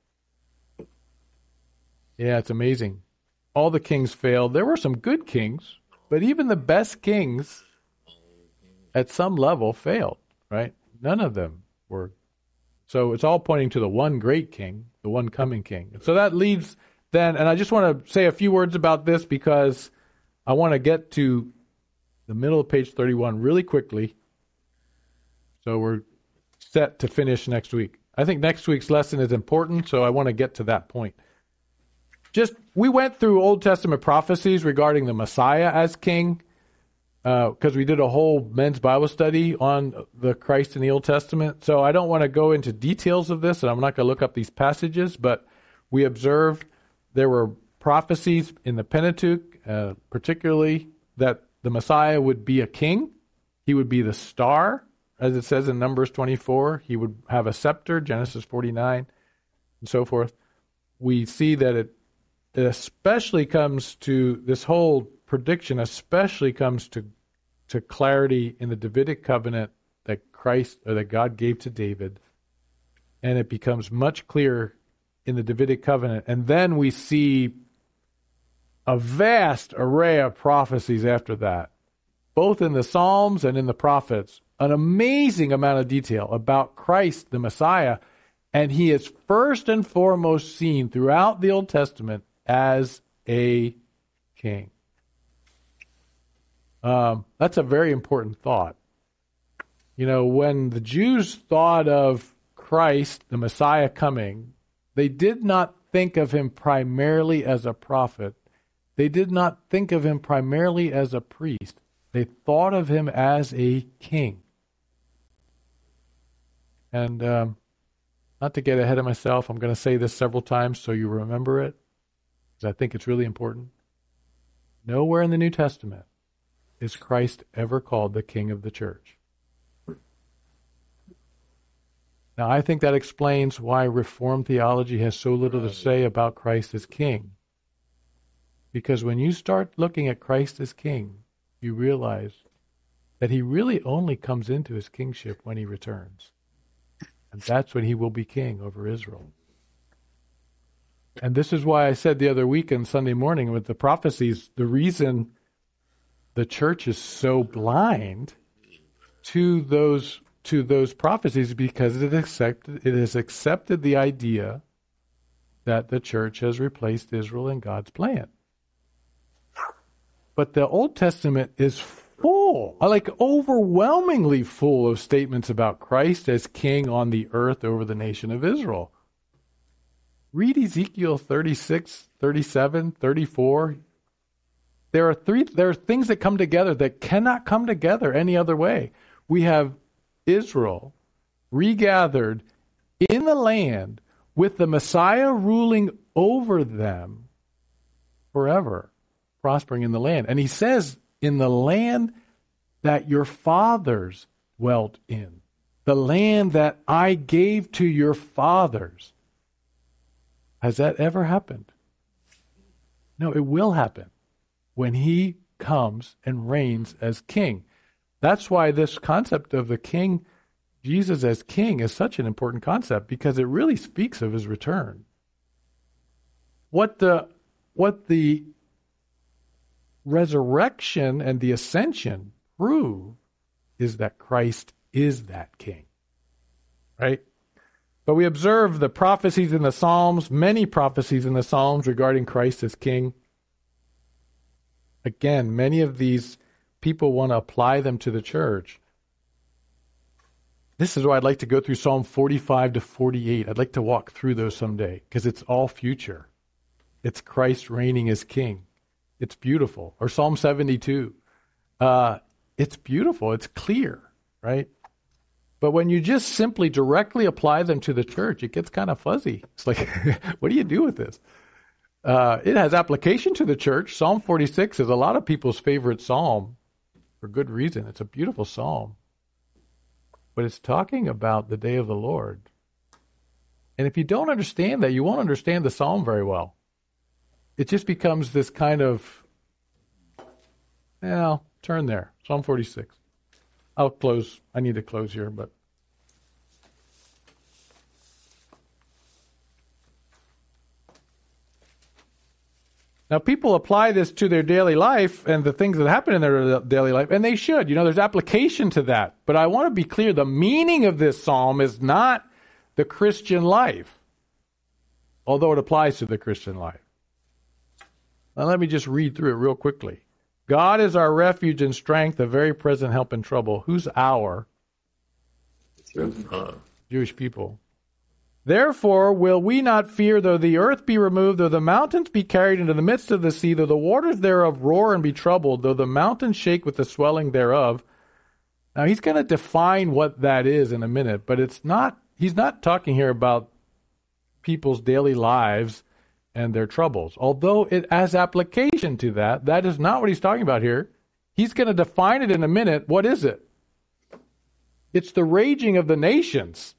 yeah, it's amazing. All the kings failed. There were some good kings, but even the best kings at some level failed, right? None of them were. So it's all pointing to the one great king, the one coming king. So that leads then, and I just want to say a few words about this because I want to get to the middle of page thirty-one really quickly. So we're set to finish next week. I think next week's lesson is important, so I want to get to that point. Just, we went through Old Testament prophecies regarding the Messiah as king, because uh, we did a whole men's Bible study on the Christ in the Old Testament. So I don't want to go into details of this, and I'm not going to look up these passages, but we observed there were prophecies in the Pentateuch, uh, particularly that the Messiah would be a king. He would be the star, as it says in Numbers twenty-four. He would have a scepter, Genesis forty-nine, and so forth. We see that it, it especially comes to, this whole prediction especially comes to, to clarity in the Davidic covenant that Christ, or that God gave to David. And it becomes much clearer in the Davidic covenant. And then we see a vast array of prophecies after that, both in the Psalms and in the prophets, an amazing amount of detail about Christ, the Messiah, and he is first and foremost seen throughout the Old Testament as a king. Um, that's a very important thought. You know, when the Jews thought of Christ, the Messiah, coming, they did not think of him primarily as a prophet. They did not think of him primarily as a priest. They thought of him as a king. And um, not to get ahead of myself, I'm going to say this several times so you remember it, because I think it's really important. Nowhere in the New Testament is Christ ever called the king of the church. Now, I think that explains why Reformed theology has so little to say about Christ as king. Because when you start looking at Christ as king, you realize that he really only comes into his kingship when he returns. And that's when he will be king over Israel. And this is why I said the other week on Sunday morning with the prophecies, the reason the church is so blind to those to those prophecies because it accepted it has accepted the idea that the church has replaced Israel in God's plan. But the Old Testament is full, like overwhelmingly full of statements about Christ as king on the earth over the nation of Israel. Read Ezekiel thirty-six, thirty-seven, thirty-four. There are three there are things that come together that cannot come together any other way. We have Israel regathered in the land with the Messiah ruling over them forever, prospering in the land. And he says, in the land that your fathers dwelt in, the land that I gave to your fathers. Has that ever happened? No, it will happen when he comes and reigns as king. That's why this concept of the king, Jesus as king, is such an important concept, because it really speaks of his return. What the what the resurrection and the ascension prove is that Christ is that king. Right? But we observe the prophecies in the Psalms, many prophecies in the Psalms regarding Christ as king. Again, many of these people want to apply them to the church. This is why I'd like to go through Psalm forty-five to forty-eight. I'd like to walk through those someday, because it's all future. It's Christ reigning as king. It's beautiful. Or Psalm seventy-two. Uh, it's beautiful. It's clear, right? But when you just simply directly apply them to the church, it gets kind of fuzzy. It's like, what do you do with this? Uh, it has application to the church. Psalm forty-six is a lot of people's favorite psalm for good reason. It's a beautiful psalm. But it's talking about the day of the Lord. And if you don't understand that, you won't understand the psalm very well. It just becomes this kind of, well, turn there. Psalm forty-six. I'll close. I need to close here, but. Now, people apply this to their daily life and the things that happen in their daily life, and they should. You know, there's application to that. But I want to be clear, the meaning of this psalm is not the Christian life, although it applies to the Christian life. Now, let me just read through it real quickly. God is our refuge and strength, a very present help in trouble. Who's our? Uh, Jewish people. Therefore will we not fear, though the earth be removed, though the mountains be carried into the midst of the sea, though the waters thereof roar and be troubled, though the mountains shake with the swelling thereof. Now he's going to define what that is in a minute, but it's not. He's not talking here about people's daily lives and their troubles. Although it has application to that, that is not what he's talking about here. He's going to define it in a minute. What is it? It's the raging of the nations.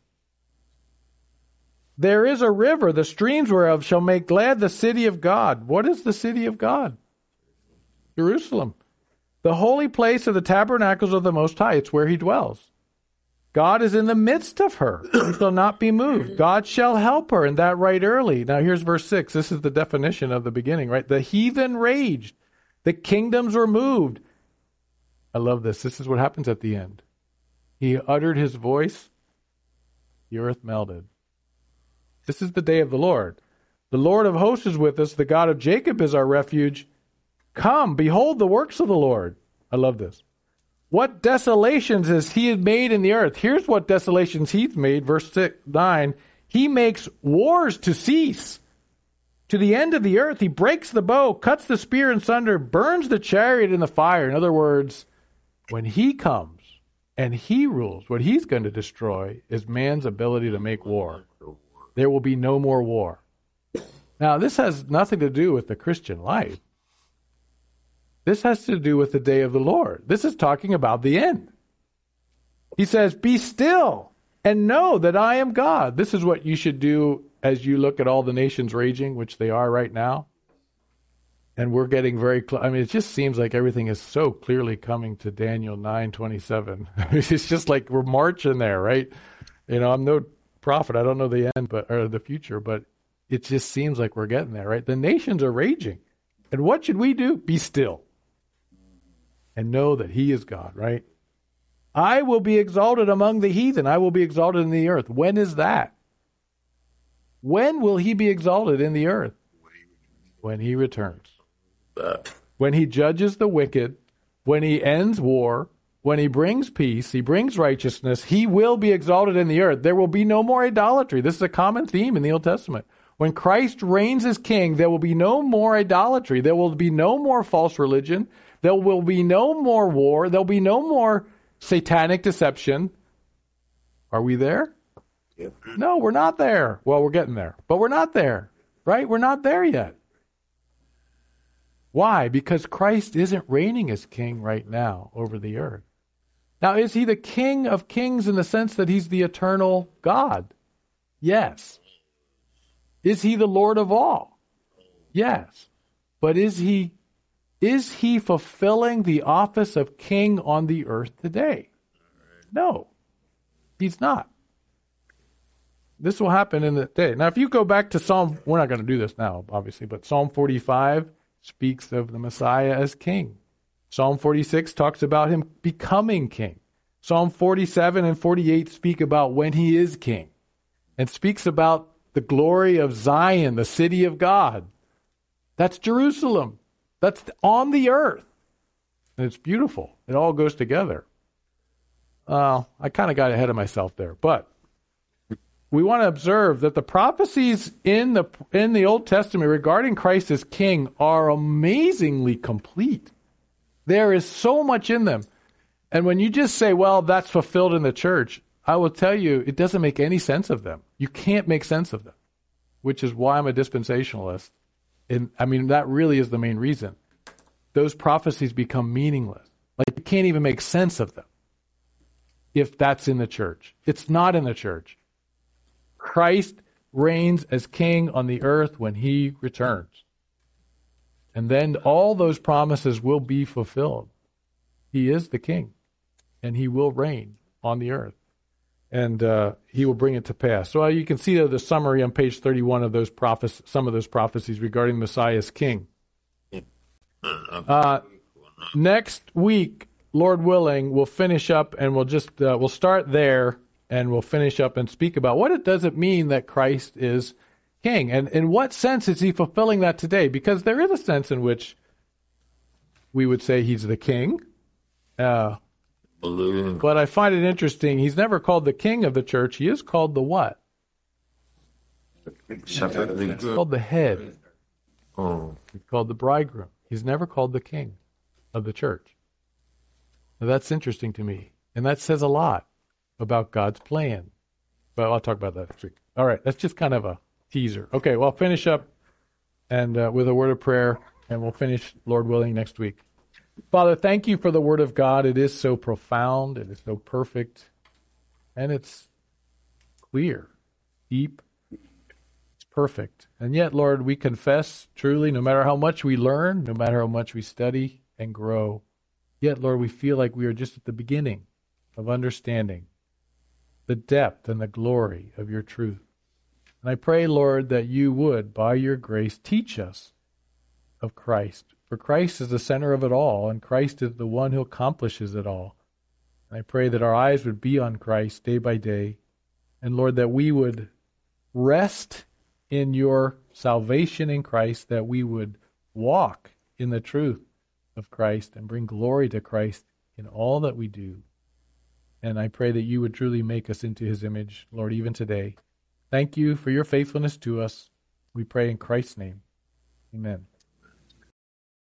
There is a river, the streams whereof shall make glad the city of God. What is the city of God? Jerusalem. The holy place of the tabernacles of the Most High. It's where he dwells. God is in the midst of her. She shall not be moved. God shall help her, and that right early. Now here's verse six. This is the definition of the beginning, right? The heathen raged. The kingdoms were moved. I love this. This is what happens at the end. He uttered his voice, the earth melted. This is the day of the Lord. The Lord of hosts is with us. The God of Jacob is our refuge. Come, behold the works of the Lord. I love this. What desolations has he made in the earth? Here's what desolations he's made. Verse six, nine. He makes wars to cease. To the end of the earth, he breaks the bow, cuts the spear in sunder, burns the chariot in the fire. In other words, when he comes and he rules, what he's going to destroy is man's ability to make war. There will be no more war. Now, this has nothing to do with the Christian life. This has to do with the day of the Lord. This is talking about the end. He says, be still and know that I am God. This is what you should do as you look at all the nations raging, which they are right now. And we're getting very close. I mean, it just seems like everything is so clearly coming to Daniel nine twenty-seven. It's just like we're marching there, right? You know, I'm no prophet. I don't know the end but or the future, but it just seems like we're getting there, right? The nations are raging. And what should we do? Be still and know that he is God, right? I will be exalted among the heathen. I will be exalted in the earth. When is that? When will he be exalted in the earth? When he returns. When he judges the wicked, when he ends war, when he brings peace, he brings righteousness, he will be exalted in the earth. There will be no more idolatry. This is a common theme in the Old Testament. When Christ reigns as king, there will be no more idolatry. There will be no more false religion. There will be no more war. There will be no more satanic deception. Are we there? Yep. No, we're not there. Well, we're getting there, but we're not there, right? We're not there yet. Why? Because Christ isn't reigning as king right now over the earth. Now, is he the King of kings in the sense that he's the eternal God? Yes. Is he the Lord of all? Yes. But is he is he fulfilling the office of king on the earth today? No, he's not. This will happen in the day. Now, if you go back to Psalm, we're not going to do this now, obviously, but Psalm forty-five speaks of the Messiah as king. Psalm forty-six talks about him becoming king. Psalm forty-seven and forty-eight speak about when he is king and speaks about the glory of Zion, the city of God. That's Jerusalem. That's on the earth. And it's beautiful. It all goes together. Uh, I kind of got ahead of myself there, but we want to observe that the prophecies in the in the Old Testament regarding Christ as king are amazingly complete. There is so much in them. And when you just say, well, that's fulfilled in the church, I will tell you, it doesn't make any sense of them. You can't make sense of them, which is why I'm a dispensationalist. And I mean, that really is the main reason. Those prophecies become meaningless. Like, you can't even make sense of them if that's in the church. It's not in the church. Christ reigns as king on the earth when he returns. And then all those promises will be fulfilled. He is the king, and he will reign on the earth. And uh, he will bring it to pass. So uh, you can see the summary on page thirty-one of those prophes- some of those prophecies regarding Messiah as king. Uh, next week, Lord willing, we'll finish up, and we'll just uh, we'll start there, and we'll finish up and speak about what it does it mean that Christ is king, and in what sense is he fulfilling that today? Because there is a sense in which we would say he's the king. Uh, But I find it interesting. He's never called the king of the church. He is called the what? Shepherd. He's called the head. Oh, He's called the bridegroom. He's never called the king of the church. Now, that's interesting to me. And that says a lot about God's plan. But I'll talk about that next week. All right, that's just kind of a teaser. Okay, well, I'll finish up and uh, with a word of prayer, and we'll finish, Lord willing, next week. Father, thank you for the Word of God. It is so profound, it is so perfect, and it's clear, deep, it's perfect. And yet, Lord, we confess truly, no matter how much we learn, no matter how much we study and grow, yet, Lord, we feel like we are just at the beginning of understanding the depth and the glory of your truth. And I pray, Lord, that you would, by your grace, teach us of Christ. For Christ is the center of it all, and Christ is the one who accomplishes it all. I pray that our eyes would be on Christ day by day. And Lord, that we would rest in your salvation in Christ, that we would walk in the truth of Christ and bring glory to Christ in all that we do. And I pray that you would truly make us into his image, Lord, even today. Thank you for your faithfulness to us. We pray in Christ's name. Amen.